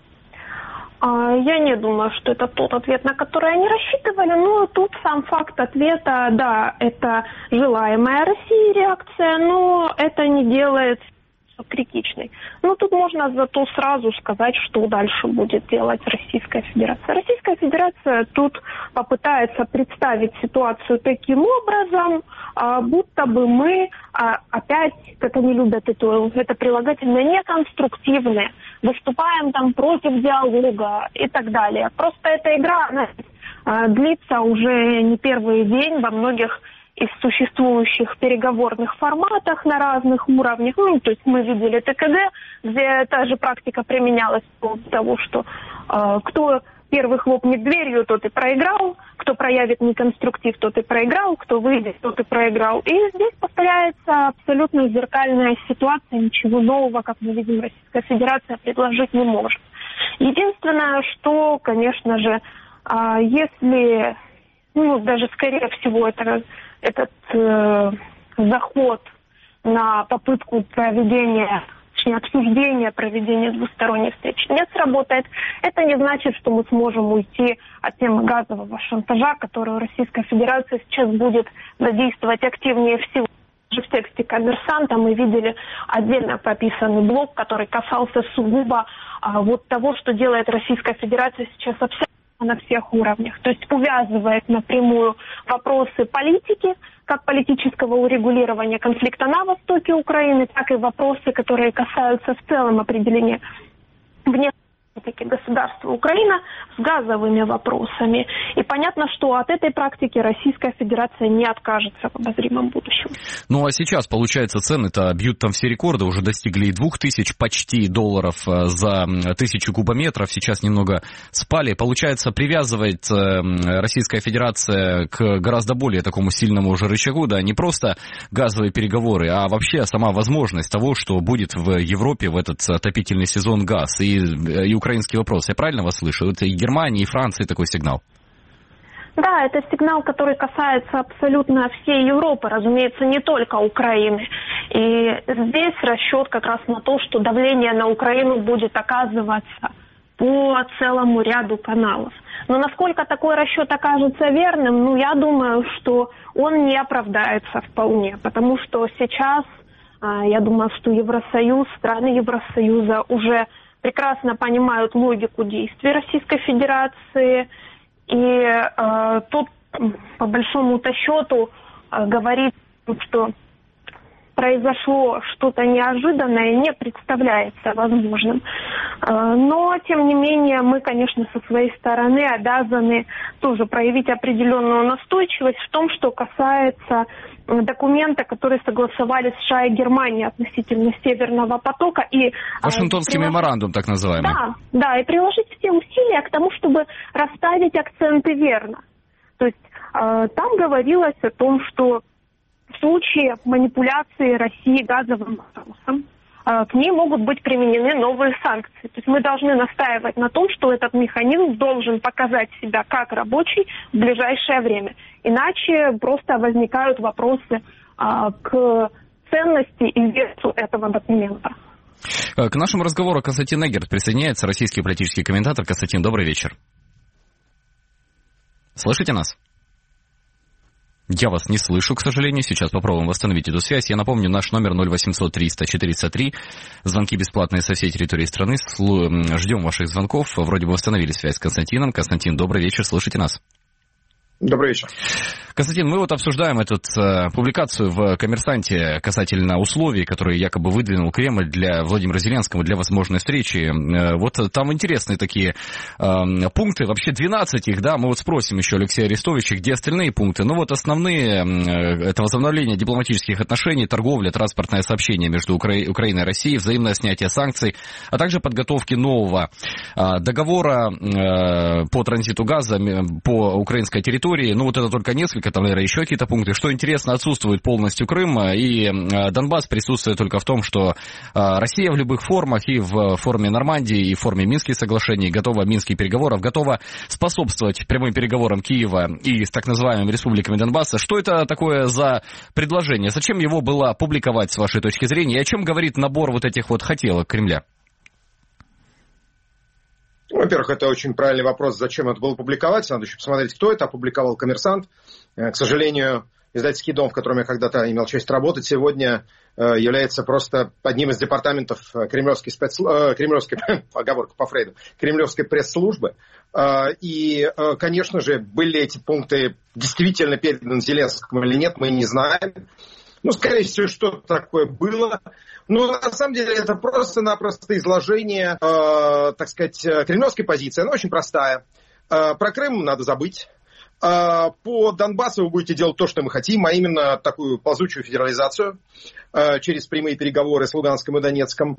Я не думаю, что это тот ответ, на который они рассчитывали, но тут сам факт ответа, да, это желаемая Россией реакция, но это не делает критичной. Тут можно зато сразу сказать, что дальше будет делать Российская Федерация. Российская Федерация тут попытается представить ситуацию таким образом, будто бы мы опять, как они любят это прилагательное, неконструктивные, выступаем там против диалога и так далее. Просто эта игра, она длится уже не первый день во многих из существующих переговорных форматах на разных уровнях. То есть мы видели ТКД, где та же практика применялась по того, что кто первый хлопнет дверью, тот и проиграл, кто проявит неконструктив, тот и проиграл, кто выйдет, тот и проиграл. И здесь повторяется абсолютно зеркальная ситуация, ничего нового, как мы видим, Российская Федерация предложить не может. Единственное, что, конечно же, если, даже скорее всего, этот заход на попытку обсуждения проведения двусторонних встреч не сработает, это не значит, что мы сможем уйти от темы газового шантажа, которую Российская Федерация сейчас будет задействовать активнее всего. В тексте «Коммерсанта» мы видели отдельно прописанный блок, который касался сугубо того, что делает Российская Федерация сейчас абсолютно на всех уровнях. То есть увязывает напрямую вопросы политики, как политического урегулирования конфликта на востоке Украины, так и вопросы, которые касаются в целом определения внешней государства Украина с газовыми вопросами. И понятно, что от этой практики Российская Федерация не откажется в обозримом будущем. Ну а сейчас, получается, цены-то бьют там все рекорды, уже достигли 2000 почти долларов за 1000 кубометров, сейчас немного спали. Получается, привязывает Российская Федерация к гораздо более такому сильному уже рычагу, да, не просто газовые переговоры, а вообще сама возможность того, что будет в Европе в этот отопительный сезон газ. И украинский вопрос. Я правильно вас слышу? Это и Германии, и Франции такой сигнал. Да, это сигнал, который касается абсолютно всей Европы, разумеется, не только Украины. И здесь расчет как раз на то, что давление на Украину будет оказываться по целому ряду каналов. Но насколько такой расчет окажется верным, я думаю, что он не оправдается вполне, потому что сейчас, я думаю, что Евросоюз, страны Евросоюза уже прекрасно понимают логику действий Российской Федерации, и тут, по большому-то счету, говорить, что произошло что-то неожиданное, не представляется возможным. Но, тем не менее, мы, конечно, со своей стороны обязаны тоже проявить определенную настойчивость в том, что касается документа, которые согласовали США и Германия относительно Северного потока. И Вашингтонский меморандум, так называемый. Да, и приложить все усилия к тому, чтобы расставить акценты верно. То есть там говорилось о том, что в случае манипуляции России газовым вопросом к ней могут быть применены новые санкции. То есть мы должны настаивать на том, что этот механизм должен показать себя как рабочий в ближайшее время. Иначе просто возникают вопросы к ценности и весу этого документа. К нашему разговору Константин Эггерт присоединяется, российский политический комментатор. Константин, добрый вечер. Слышите нас? Я вас не слышу, к сожалению. Сейчас попробуем восстановить эту связь. Я напомню, наш номер 0800 300 403. Звонки бесплатные со всей территории страны. Ждем ваших звонков. Вроде бы восстановили связь с Константином. Константин, добрый вечер. Слышите нас? Добрый вечер. Константин, мы обсуждаем эту публикацию в «Коммерсанте» касательно условий, которые якобы выдвинул Кремль для Владимира Зеленского для возможной встречи. Вот там интересные такие пункты, вообще 12 их, да, мы вот спросим еще Алексея Арестовича, где остальные пункты. Ну вот основные, это возобновление дипломатических отношений, торговля, транспортное сообщение между Украиной и Россией, взаимное снятие санкций, а также подготовки нового договора по транзиту газа по украинской территории. Ну вот это только несколько, там, наверное, еще какие-то пункты. Что интересно, отсутствует полностью Крым, и Донбасс присутствует только в том, что Россия в любых формах, и в форме Нормандии, и в форме Минских соглашений, готова Минских переговоров, готова способствовать прямым переговорам Киева и с так называемыми республиками Донбасса. Что это такое за предложение? Зачем его было публиковать, с вашей точки зрения? И о чем говорит набор вот этих вот хотелок Кремля? Во-первых, это очень правильный вопрос, зачем это было публиковать. Надо еще посмотреть, кто это опубликовал. «Коммерсант». К сожалению, издательский дом, в котором я когда-то имел честь работать, сегодня является просто одним из департаментов кремлевской оговорка по Фрейду, кремлевской пресс-службы. И, конечно же, были эти пункты действительно переданы Зеленскому или нет, мы не знаем. Ну, скорее всего, что-то такое было. Но на самом деле это просто-напросто изложение, так сказать, кремлевской позиции. Она очень простая. Про Крым надо забыть. По Донбассу вы будете делать то, что мы хотим, а именно такую ползучую федерализацию через прямые переговоры с Луганском и Донецком.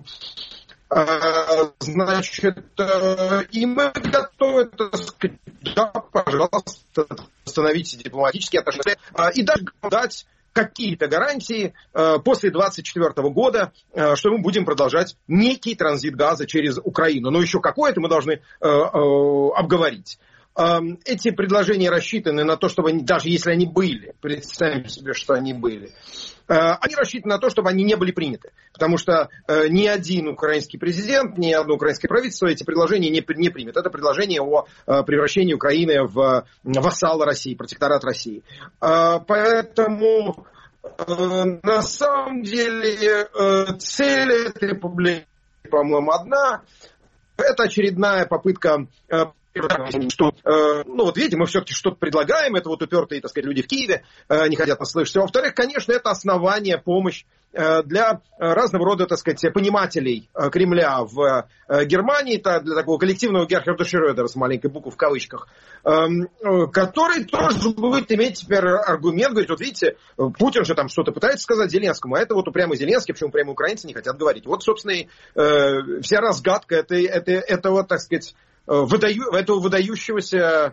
Значит, и мы готовы, так сказать, да, пожалуйста, установить дипломатические отношения и даже дать какие-то гарантии после 2024 года, что мы будем продолжать некий транзит газа через Украину. Но еще какое-то мы должны обговорить. Эти предложения рассчитаны на то, чтобы они, даже если они были, представим себе, что они были, они рассчитаны на то, чтобы они не были приняты. Потому что ни один украинский президент, ни одно украинское правительство эти предложения не примет. Это предложение о превращении Украины в вассала России, протекторат России. Поэтому на самом деле цель этой публикации, по-моему, одна. Это очередная попытка что, ну вот видите, мы все-таки что-то предлагаем, это вот упертые, так сказать, люди в Киеве не хотят нас слышать. А во-вторых, конечно, это основание, помощь для разного рода, так сказать, понимателей Кремля в Германии, для такого коллективного Герхарда Шрёдера с маленькой буквы в кавычках, который тоже будет иметь теперь аргумент, говорить, вот видите, Путин же там что-то пытается сказать Зеленскому, а это вот упрямый Зеленский, почему упрямые украинцы не хотят говорить. Вот, собственно, и вся разгадка этого, так сказать, этого выдающегося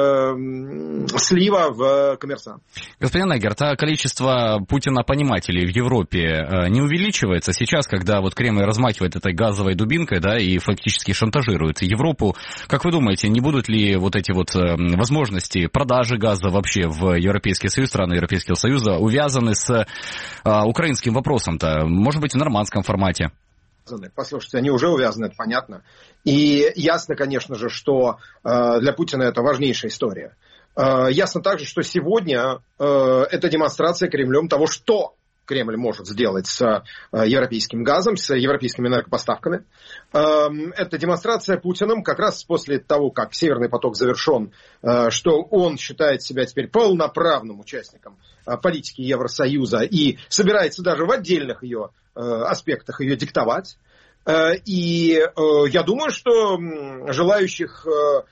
слива в «Коммерсант». Господин Эггерт, а количество Путина-понимателей в Европе не увеличивается сейчас, когда вот Кремль размахивает этой газовой дубинкой, да, и фактически шантажирует Европу? Как вы думаете, не будут ли вот эти вот возможности продажи газа вообще в Европейский Союз, страны Европейского Союза, увязаны с украинским вопросом-то? Может быть, в нормандском формате? Послушайте, они уже увязаны, это понятно. И ясно, конечно же, что для Путина это важнейшая история. Ясно также, что сегодня это демонстрация Кремлем того, что Кремль может сделать с европейским газом, с европейскими энергопоставками. Это демонстрация Путиным как раз после того, как Северный поток завершен, что он считает себя теперь полноправным участником политики Евросоюза и собирается даже в отдельных ее аспектах ее диктовать. И я думаю, что желающих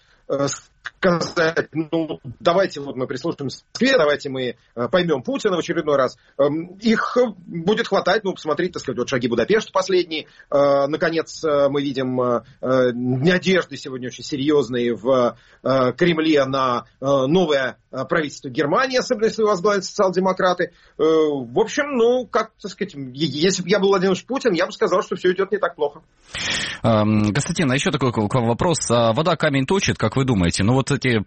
сказать, ну, давайте вот мы прислушаемся к Москве, давайте мы поймем Путина в очередной раз. Их будет хватать, ну, посмотрите, так сказать, вот шаги Будапешта последние. Наконец, мы видим надежды сегодня очень серьезные в Кремле на новое правительство Германии, особенно если возглавят социал-демократы. В общем, ну, как, так сказать, если бы я был Владимир Путин, я бы сказал, что все идет не так плохо. Константин, а еще такой вопрос. Вода камень точит, как вы думаете? Ну, вот эти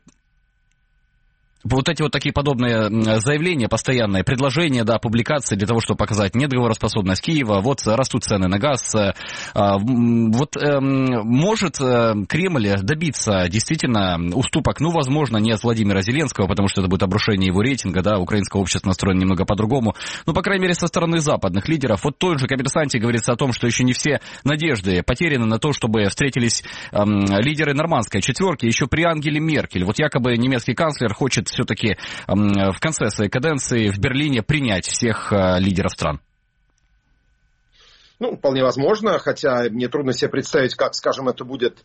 вот такие подобные заявления, постоянные предложения, да, публикации для того, чтобы показать недоговороспособность Киева, вот растут цены на газ. Вот может Кремль добиться действительно уступок, ну, возможно, не от Владимира Зеленского, потому что это будет обрушение его рейтинга, да, украинское общество настроено немного по-другому, но, по крайней мере, со стороны западных лидеров. Вот той же «Коммерсанте» говорится о том, что еще не все надежды потеряны на то, чтобы встретились лидеры нормандской четверки еще при Ангеле Меркель. Вот якобы немецкий канцлер хочет все-таки в конце своей каденции в Берлине принять всех лидеров стран? Ну, вполне возможно, хотя мне трудно себе представить, как, скажем, это будет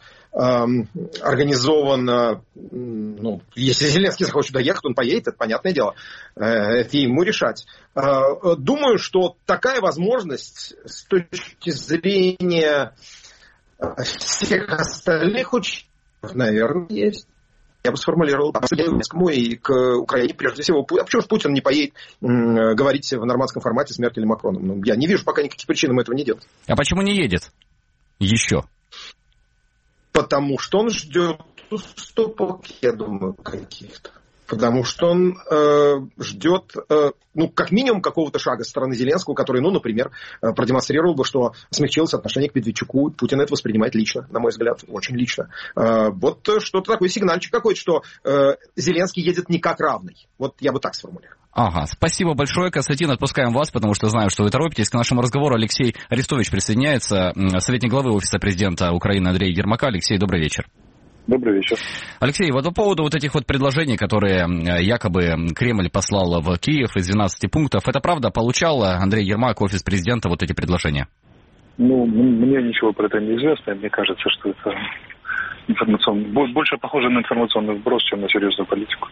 организовано. Ну, если Зеленский захочет доехать, он поедет, это понятное дело, это ему решать. Думаю, что такая возможность с точки зрения всех остальных участников, наверное, есть. Я бы сформулировал к Зеленскому и к Украине прежде всего. А почему же Путин не поедет говорить в нормандском формате с Меркель и Макроном? Ну, я не вижу пока никаких причин ему этого не делать. А почему не едет? Еще? Потому что он ждет уступок, я думаю, каких-то. Потому что он ждет, ну, как минимум, какого-то шага со стороны Зеленского, который, ну, например, продемонстрировал бы, что смягчилось отношение к Медведчуку. Путин это воспринимает лично, на мой взгляд, очень лично. Вот что-то такой сигнальчик какой-то, что Зеленский едет не как равный. Вот я бы так сформулировал. Ага, спасибо большое, Константин, отпускаем вас, потому что знаю, что вы торопитесь. К нашему разговору Алексей Арестович присоединяется, советник главы Офиса президента Украины Андрей Ермака. Алексей, добрый вечер. Добрый вечер. Алексей, вот по поводу вот этих вот предложений, которые якобы Кремль послал в Киев из 12 пунктов, это правда? Получал Андрей Ермак, офис президента, вот эти предложения? Ну, мне ничего про это не известно. Мне кажется, что это больше похоже на информационный вброс, чем на серьезную политику.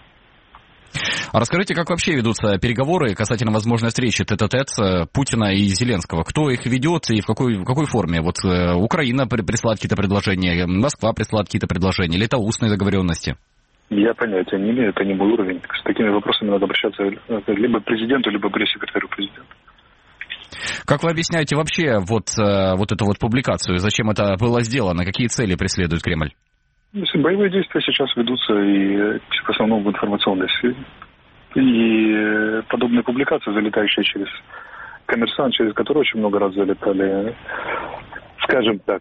А расскажите, как вообще ведутся переговоры касательно возможной встречи тет-а-тет Путина и Зеленского? Кто их ведет и в какой форме? Вот Украина прислала какие-то предложения, Москва прислала какие-то предложения, или это устные договоренности? Я понятия не имею, это не мой уровень. С такими вопросами надо обращаться либо к президенту, либо к пресс-секретарю президента. Как вы объясняете вообще вот эту вот публикацию? Зачем это было сделано? Какие цели преследует Кремль? Боевые действия сейчас ведутся и в основном в информационной сфере. И подобные публикации, залетающие через «Коммерсант», через который очень много раз залетали, скажем так,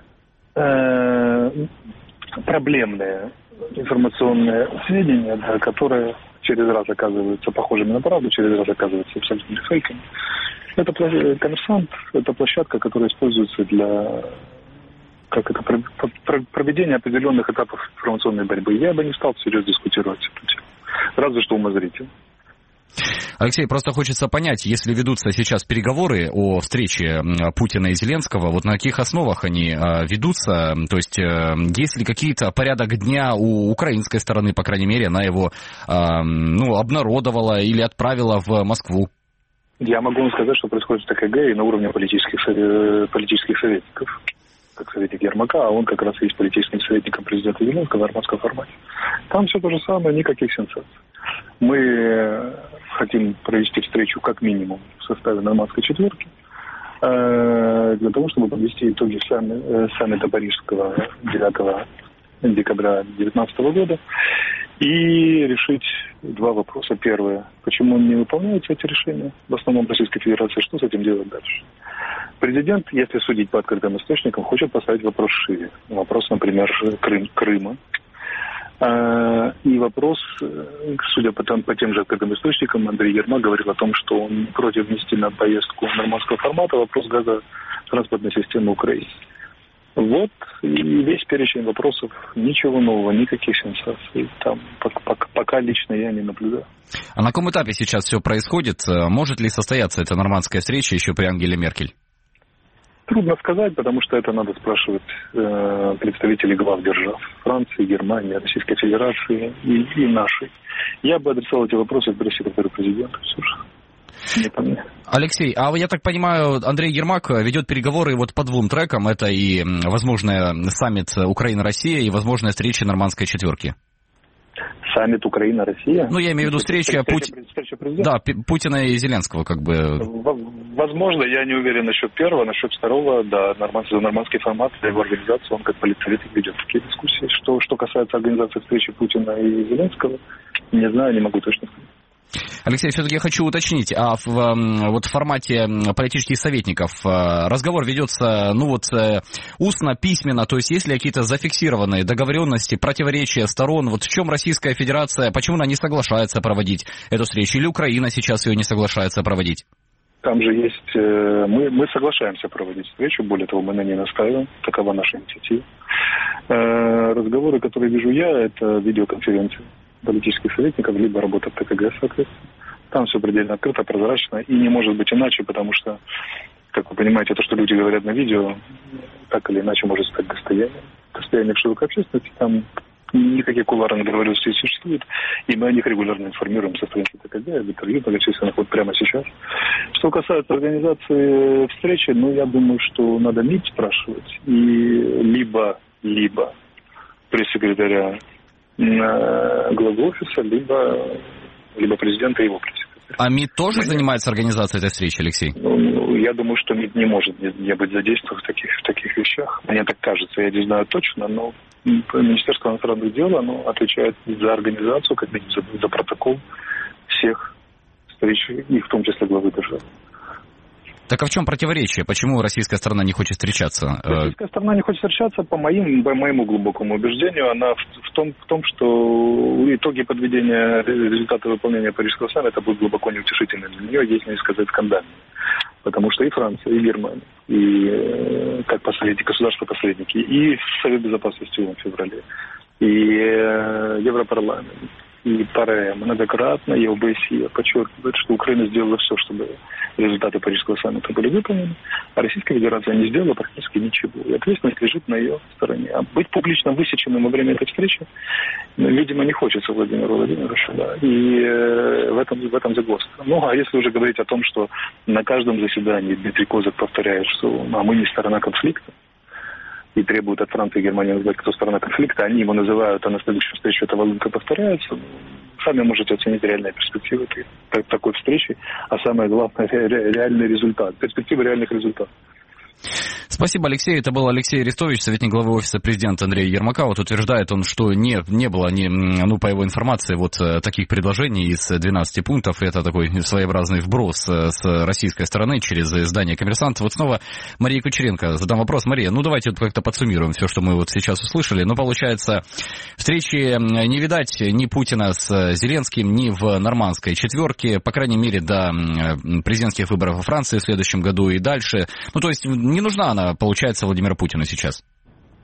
проблемные информационные сведения, да, которые через раз оказываются похожими на правду, через раз оказываются абсолютными фейками. Это «Коммерсант», это площадка, которая используется для проведение определенных этапов информационной борьбы. Я бы не стал всерьез дискутировать эту тему. Разве что умозрительно. Алексей, просто хочется понять, если ведутся сейчас переговоры о встрече Путина и Зеленского, вот на каких основах они ведутся? То есть есть ли какие-то порядок дня у украинской стороны, по крайней мере, она его обнародовала или отправила в Москву? Я могу вам сказать, что происходит в ТКГ и на уровне политических советников. Как советник Ермака, а он как раз и есть политическим советником президента Зеленского в нормандском формате. Там все то же самое, никаких сенсаций. Мы хотим провести встречу как минимум в составе нормандской четверки, для того, чтобы подвести итоги саммита Парижского 9 декабря 2019 года и решить два вопроса. Первое, почему не выполняются эти решения, в основном Российской Федерации, что с этим делать дальше? Президент, если судить по открытым источникам, хочет поставить вопрос шире. Вопрос, например, Крыма. И вопрос, судя по тем же открытым источникам, Андрей Ермак говорил о том, что он не против внести на поездку нормандского формата вопрос газотранспортной системы Украины. Вот и весь перечень вопросов. Ничего нового, никаких сенсаций. Там пока лично я не наблюдаю. А на каком этапе сейчас все происходит? Может ли состояться эта нормандская встреча еще при Ангеле Меркель? Трудно сказать, потому что это надо спрашивать представителей глав держав. Франции, Германии, Российской Федерации и нашей. Я бы адресовал эти вопросы к пресс-секретарю президента. Не по мне. Алексей, а я так понимаю, Андрей Ермак ведет переговоры вот по двум трекам. Это и возможный саммит Украина-Россия, и возможная встреча нормандской четверки. Саммит Украина-Россия? Ну, я имею в виду встреча Путина и Зеленского, как бы. Возможно, я не уверен насчет первого, насчет второго, да, нормандский формат, его организацию, он как политсоветник ведет такие дискуссии. Что касается организации встречи Путина и Зеленского, не знаю, не могу точно сказать. Алексей, все-таки я хочу уточнить, а в формате политических советников разговор ведется, устно, письменно, то есть есть ли какие-то зафиксированные договоренности, противоречия сторон, вот в чем Российская Федерация, почему она не соглашается проводить эту встречу, или Украина сейчас ее не соглашается проводить? Там же есть, мы соглашаемся проводить встречу, более того, мы на ней настаиваем, такова наша инициатива. Разговоры, которые вижу я, это видеоконференции политических советников, либо работа в ТКГ, соответственно. Там все предельно открыто, прозрачно, и не может быть иначе, потому что, как вы понимаете, то, что люди говорят на видео, так или иначе может стать достоянием широкой общественности. Там никаких кулуарных договоренностей не существует, и мы о них регулярно информируем со страницы ТКГ, в интервью многочисленных вот прямо сейчас. Что касается организации встречи, я думаю, что надо МИД спрашивать, и либо пресс-секретаря главы офиса, либо президента и его пресс-секретаря. А МИД тоже занимается организацией этой встречи, Алексей? Я думаю, что МИД не может не быть задействован в таких вещах. Мне так кажется, я не знаю точно, но Министерство иностранных дел, оно отвечает за организацию, как минимум за протокол всех встреч, и в том числе главы державы. Так а в чем противоречие? Почему российская сторона не хочет встречаться? Российская сторона не хочет встречаться, по моему глубокому убеждению, она в том, что итоги подведения результата выполнения Парижского саммита будут глубоко неутешительны для нее, если не сказать скандальными. Потому что и Франция, и Германия, и как государства-посредники, и Совет Безопасности ООН в феврале, и Европарламент, и ПАРЕ многократно, и ОБСЕ подчеркивают, что Украина сделала все, чтобы результаты Парижского саммита были выполнены, а Российская Федерация не сделала практически ничего. И ответственность лежит на ее стороне. А быть публично высеченным во время этой встречи, видимо, не хочется Владимиру Владимировичу. Да. И в этом загвоздка. А если уже говорить о том, что на каждом заседании Дмитрий Козак повторяет, что мы не сторона конфликта, и требуют от Франции и Германии назвать, кто сторона конфликта, они его называют, а на следующей встрече эта волынка повторяется. Сами можете оценить реальные перспективы такой встречи, а самое главное, реальный результат, перспективы реальных результатов. Спасибо, Алексей. Это был Алексей Арестович, советник главы офиса президента Андрея Ермака. Вот утверждает он, что не было, по его информации, таких предложений из 12 пунктов. Это такой своеобразный вброс с российской стороны через издание «Коммерсант». Вот снова Мария Кучеренко. Задам вопрос. Мария, давайте как-то подсуммируем все, что мы сейчас услышали. Получается, встречи не видать ни Путина с Зеленским, ни в нормандской четверке, по крайней мере, до президентских выборов во Франции в следующем году и дальше. То есть не нужна она, получается, Владимиру Путину сейчас?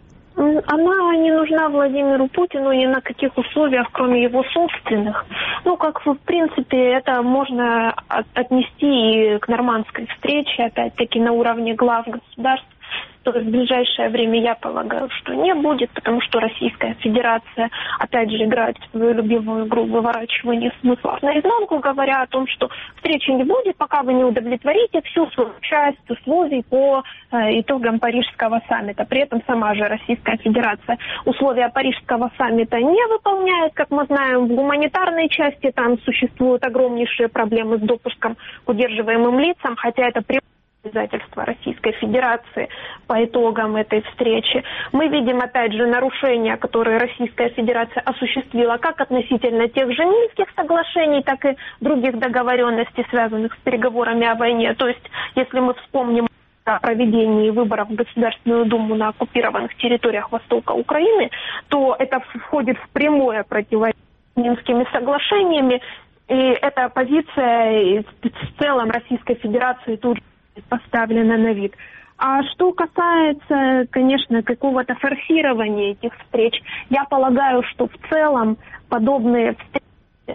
она не нужна Владимиру Путину ни на каких условиях, кроме его собственных. Ну, как в принципе, это можно отнести и к нормандской встрече, опять-таки на уровне глав государств. То есть в ближайшее время, я полагаю, что не будет, потому что Российская Федерация, опять же, играет в свою любимую игру выворачивания смыслов наизнанку, говоря о том, что встречи не будет, пока вы не удовлетворите всю свою часть условий по итогам Парижского саммита. При этом сама же Российская Федерация условия Парижского саммита не выполняет. Как мы знаем, в гуманитарной части там существуют огромнейшие проблемы с допуском к удерживаемым лицам, хотя это обязательства Российской Федерации по итогам этой встречи. Мы видим, опять же, нарушения, которые Российская Федерация осуществила как относительно тех же Минских соглашений, так и других договоренностей, связанных с переговорами о войне. То есть, если мы вспомним о проведении выборов в Государственную Думу на оккупированных территориях востока Украины, то это входит в прямое противоречие с Минскими соглашениями, и эта позиция в целом Российской Федерации тут поставлена на вид. А что касается, конечно, какого-то форсирования этих встреч, я полагаю, что в целом подобные встречи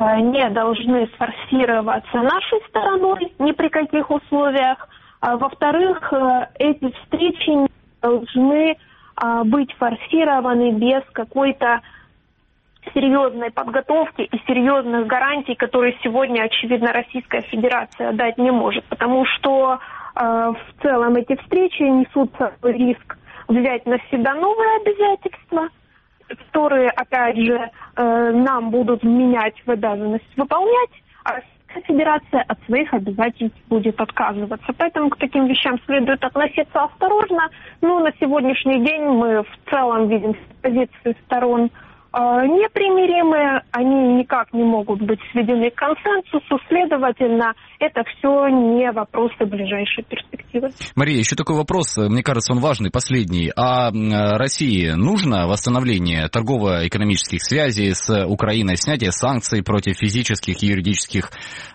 не должны форсироваться нашей стороной ни при каких условиях. Во-вторых, эти встречи не должны быть форсированы без какой-то серьезной подготовки и серьезных гарантий, которые сегодня, очевидно, Российская Федерация дать не может. Потому что в целом эти встречи несут риск взять на себя новые обязательства, которые, опять же, нам будут менять в обязанность выполнять, а Российская Федерация от своих обязательств будет отказываться. Поэтому к таким вещам следует относиться осторожно. Но на сегодняшний день мы в целом видим позиции сторон непримиримые, они никак не могут быть сведены к консенсусу, следовательно, это все не вопросы ближайшей перспективы. Мария, еще такой вопрос, мне кажется, он важный, последний. А России нужно восстановление торгово-экономических связей с Украиной, снятие санкций против физических и юридических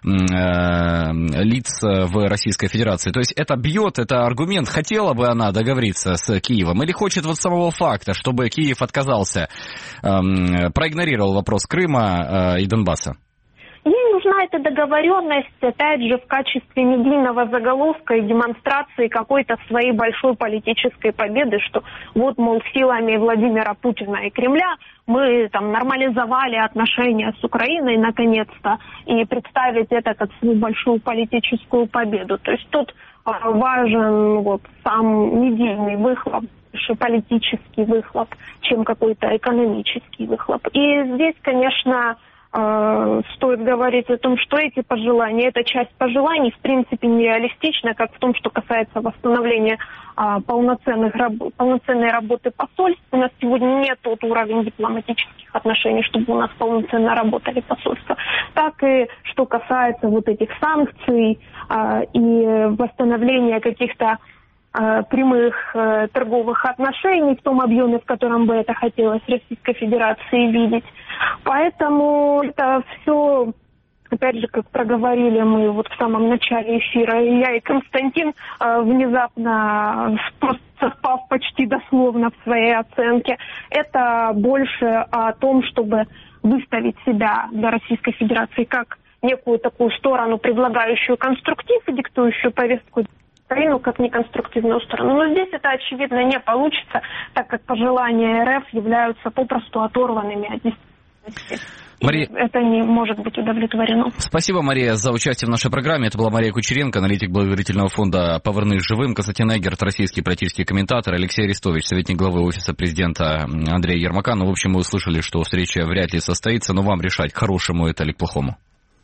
лиц в Российской Федерации? То есть это бьет, это аргумент, хотела бы она договориться с Киевом или хочет вот самого факта, чтобы Киев отказался, проигнорировал вопрос Крыма и Донбасса? Ей нужна эта договоренность, опять же, в качестве медийного заголовка и демонстрации какой-то своей большой политической победы, что вот, мол, силами Владимира Путина и Кремля мы там нормализовали отношения с Украиной наконец-то, и представить это как свою большую политическую победу. То есть тут важен вот сам медийный выхлоп, политический выхлоп, чем какой-то экономический выхлоп. И здесь, конечно, стоит говорить о том, что эти пожелания, эта часть пожеланий, в принципе, нереалистична, как в том, что касается восстановления полноценной работы посольств. У нас сегодня нет тот уровень дипломатических отношений, чтобы у нас полноценно работали посольства. Так и что касается вот этих санкций и восстановления каких-то прямых торговых отношений в том объеме, в котором бы это хотелось Российской Федерации видеть. Поэтому это все, опять же, как проговорили мы вот в самом начале эфира, я и Константин, внезапно совпав почти дословно в своей оценке, это больше о том, чтобы выставить себя для Российской Федерации как некую такую сторону, предлагающую конструктив и диктующую повестку Украину как неконструктивную сторону. Но здесь это, очевидно, не получится, так как пожелания РФ являются попросту оторванными от действительности. Мария... Это не может быть удовлетворено. Спасибо, Мария, за участие в нашей программе. Это была Мария Кучеренко, аналитик благотворительного фонда «Повернись живым», Константин Эггерт, российский политический комментатор, Алексей Арестович, советник главы Офиса президента Андрея Ермака. Ну, в общем, мы услышали, что встреча вряд ли состоится, но вам решать, к хорошему это или к плохому.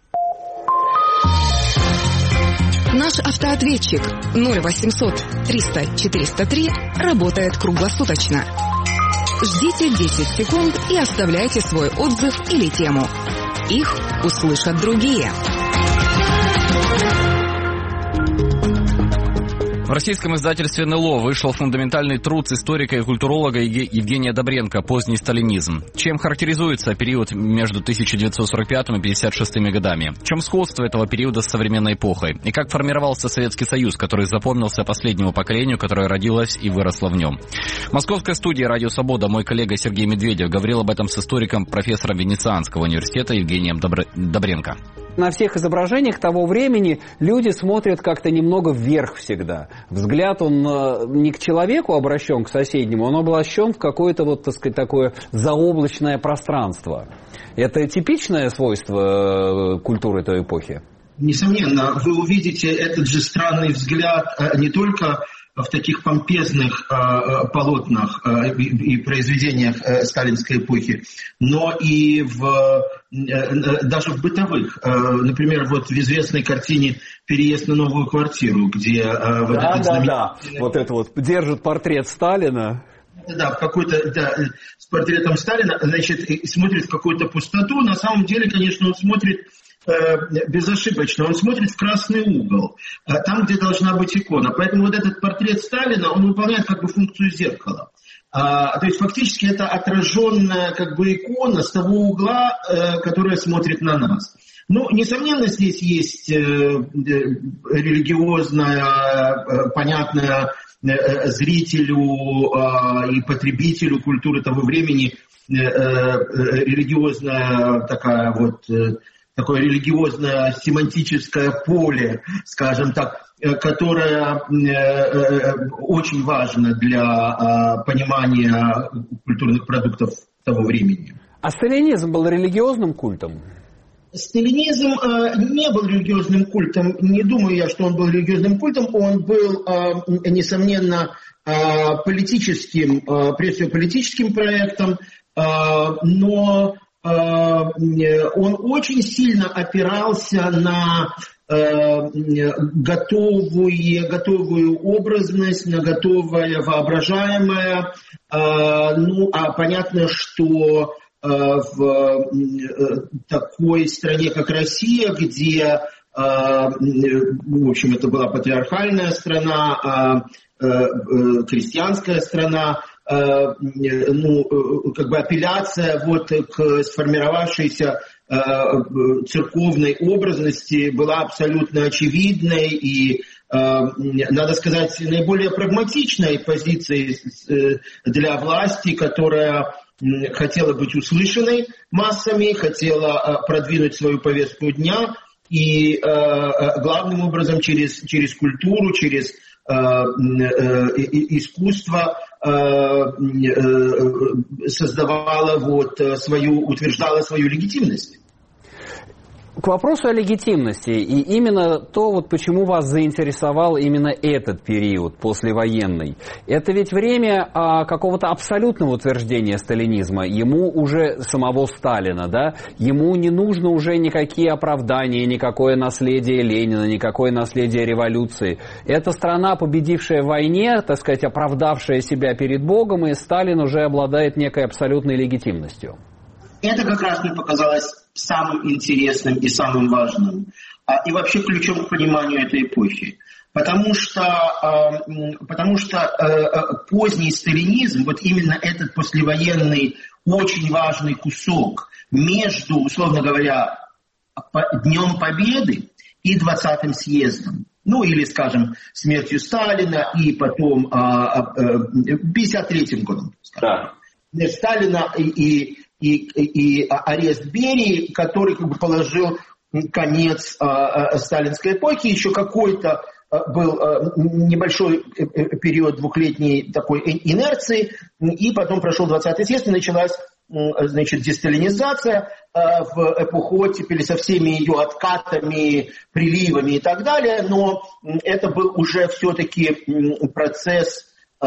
Наш автоответчик 0800 300 403 работает круглосуточно. Ждите 10 секунд и оставляйте свой отзыв или тему. Их услышат другие. В российском издательстве НЛО вышел фундаментальный труд историка и культуролога Евгения Добренко «Поздний сталинизм». Чем характеризуется период между 1945 и 1956 годами? В чем сходство этого периода с современной эпохой? И как формировался Советский Союз, который запомнился последнему поколению, которое родилось и выросло в нем? В московской студии «Радио Свобода» мой коллега Сергей Медведев говорил об этом с историком, профессором Венецианского университета Евгением Добренко. На всех изображениях того времени люди смотрят как-то немного вверх всегда. Взгляд, он не к человеку обращен, к соседнему, он обращен в какое-то, вот, так сказать, такое заоблачное пространство. Это типичное свойство культуры той эпохи? Несомненно, вы увидите этот же странный взгляд не только в таких помпезных полотнах и произведениях сталинской эпохи, но и даже в бытовых. Например, вот в известной картине «Переезд на новую квартиру», где... Вот это вот держит портрет Сталина. Да, с портретом Сталина, значит, смотрит в какую-то пустоту. На самом деле, конечно, он смотрит безошибочно, он смотрит в красный угол, там, где должна быть икона. Поэтому вот этот портрет Сталина, он выполняет как бы функцию зеркала. То есть фактически это отраженная как бы икона с того угла, которая смотрит на нас. Ну, несомненно, здесь есть религиозная, понятная зрителю и потребителю культуры того времени религиозная такое религиозное семантическое поле, скажем так, которое очень важно для понимания культурных продуктов того времени. А сталинизм был религиозным культом? Сталинизм не был религиозным культом. Не думаю я, что он был религиозным культом. Он был, несомненно, политическим, прежде всего политическим проектом, но он очень сильно опирался на готовую образность, на готовое воображаемое. Понятно, что в такой стране, как Россия, где, в общем, это была патриархальная страна, крестьянская страна, как бы апелляция вот к сформировавшейся церковной образности была абсолютно очевидной и, надо сказать, наиболее прагматичной позицией для власти, которая хотела быть услышанной массами, хотела продвинуть свою повестку дня и главным образом через культуру, через искусство утверждала свою легитимность. К вопросу о легитимности, и именно то, вот почему вас заинтересовал именно этот период послевоенный. Это ведь время какого-то абсолютного утверждения сталинизма. Ему уже самого Сталина, да, ему не нужно уже никакие оправдания, никакое наследие Ленина, никакое наследие революции. Это страна, победившая в войне, так сказать, оправдавшая себя перед Богом, и Сталин уже обладает некой абсолютной легитимностью. Это как раз мне показалось самым интересным и самым важным, и вообще ключом к пониманию этой эпохи. Потому что поздний сталинизм, вот именно этот послевоенный очень важный кусок между, условно говоря, Днем Победы и 20-м съездом, ну или, скажем, смертью Сталина и потом 53-м годом, скажем, Сталина и арест Берии, который как бы положил конец сталинской эпохи. Еще какой-то был небольшой период двухлетней такой инерции, и потом прошел 20-й съезд, и началась, значит, десталинизация в эпоху оттепели со всеми ее откатами, приливами и так далее, но это был уже все-таки процесс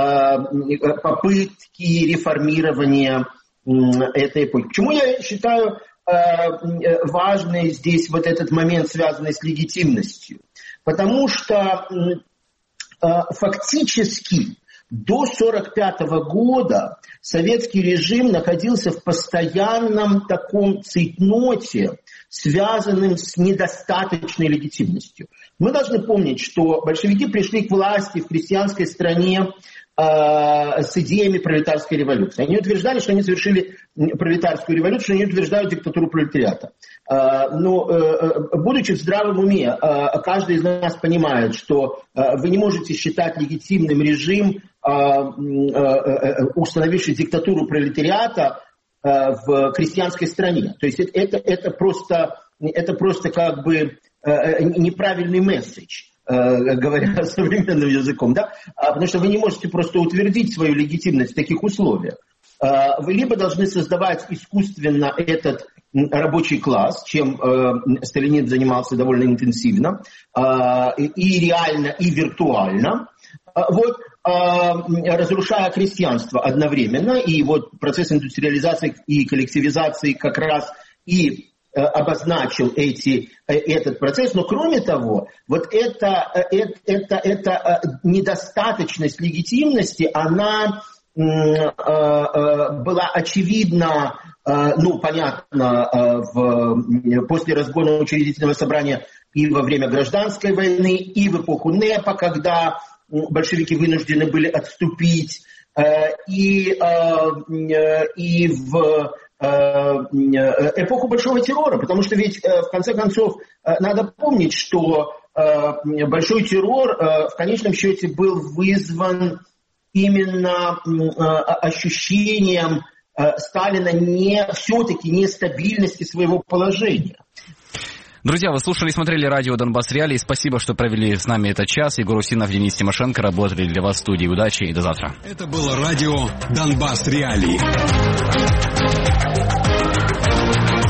попытки реформирования этой эпохи. Почему я считаю важный здесь вот этот момент, связанный с легитимностью? Потому что фактически до 1945 года советский режим находился в постоянном таком цейтноте, связанном с недостаточной легитимностью. Мы должны помнить, что большевики пришли к власти в крестьянской стране с идеями пролетарской революции. Они утверждали, что они совершили пролетарскую революцию, они утверждают диктатуру пролетариата. Но, будучи в здравом уме, каждый из нас понимает, что вы не можете считать легитимным режим, установивший диктатуру пролетариата в крестьянской стране. То есть это просто как бы неправильный месседж, говоря современным языком, да? Потому что вы не можете просто утвердить свою легитимность в таких условиях. Вы либо должны создавать искусственно этот рабочий класс, чем сталинизм занимался довольно интенсивно, и реально, и виртуально, вот, разрушая крестьянство одновременно, и вот процесс индустриализации и коллективизации как раз и обозначил этот процесс, но кроме того, вот эта недостаточность легитимности, она была очевидна, понятно, после разгона учредительного собрания и во время гражданской войны, и в эпоху НЭПа, когда большевики вынуждены были отступить, и в эпоху Большого террора, потому что ведь, в конце концов, надо помнить, что Большой террор в конечном счете был вызван именно ощущением Сталина все-таки нестабильности своего положения. Друзья, вы слушали и смотрели радио «Донбасс Реалии». Спасибо, что провели с нами этот час. Егор Устинов, Денис Тимошенко работали для вас в студии. Удачи и до завтра. Это было радио «Донбасс Реалии».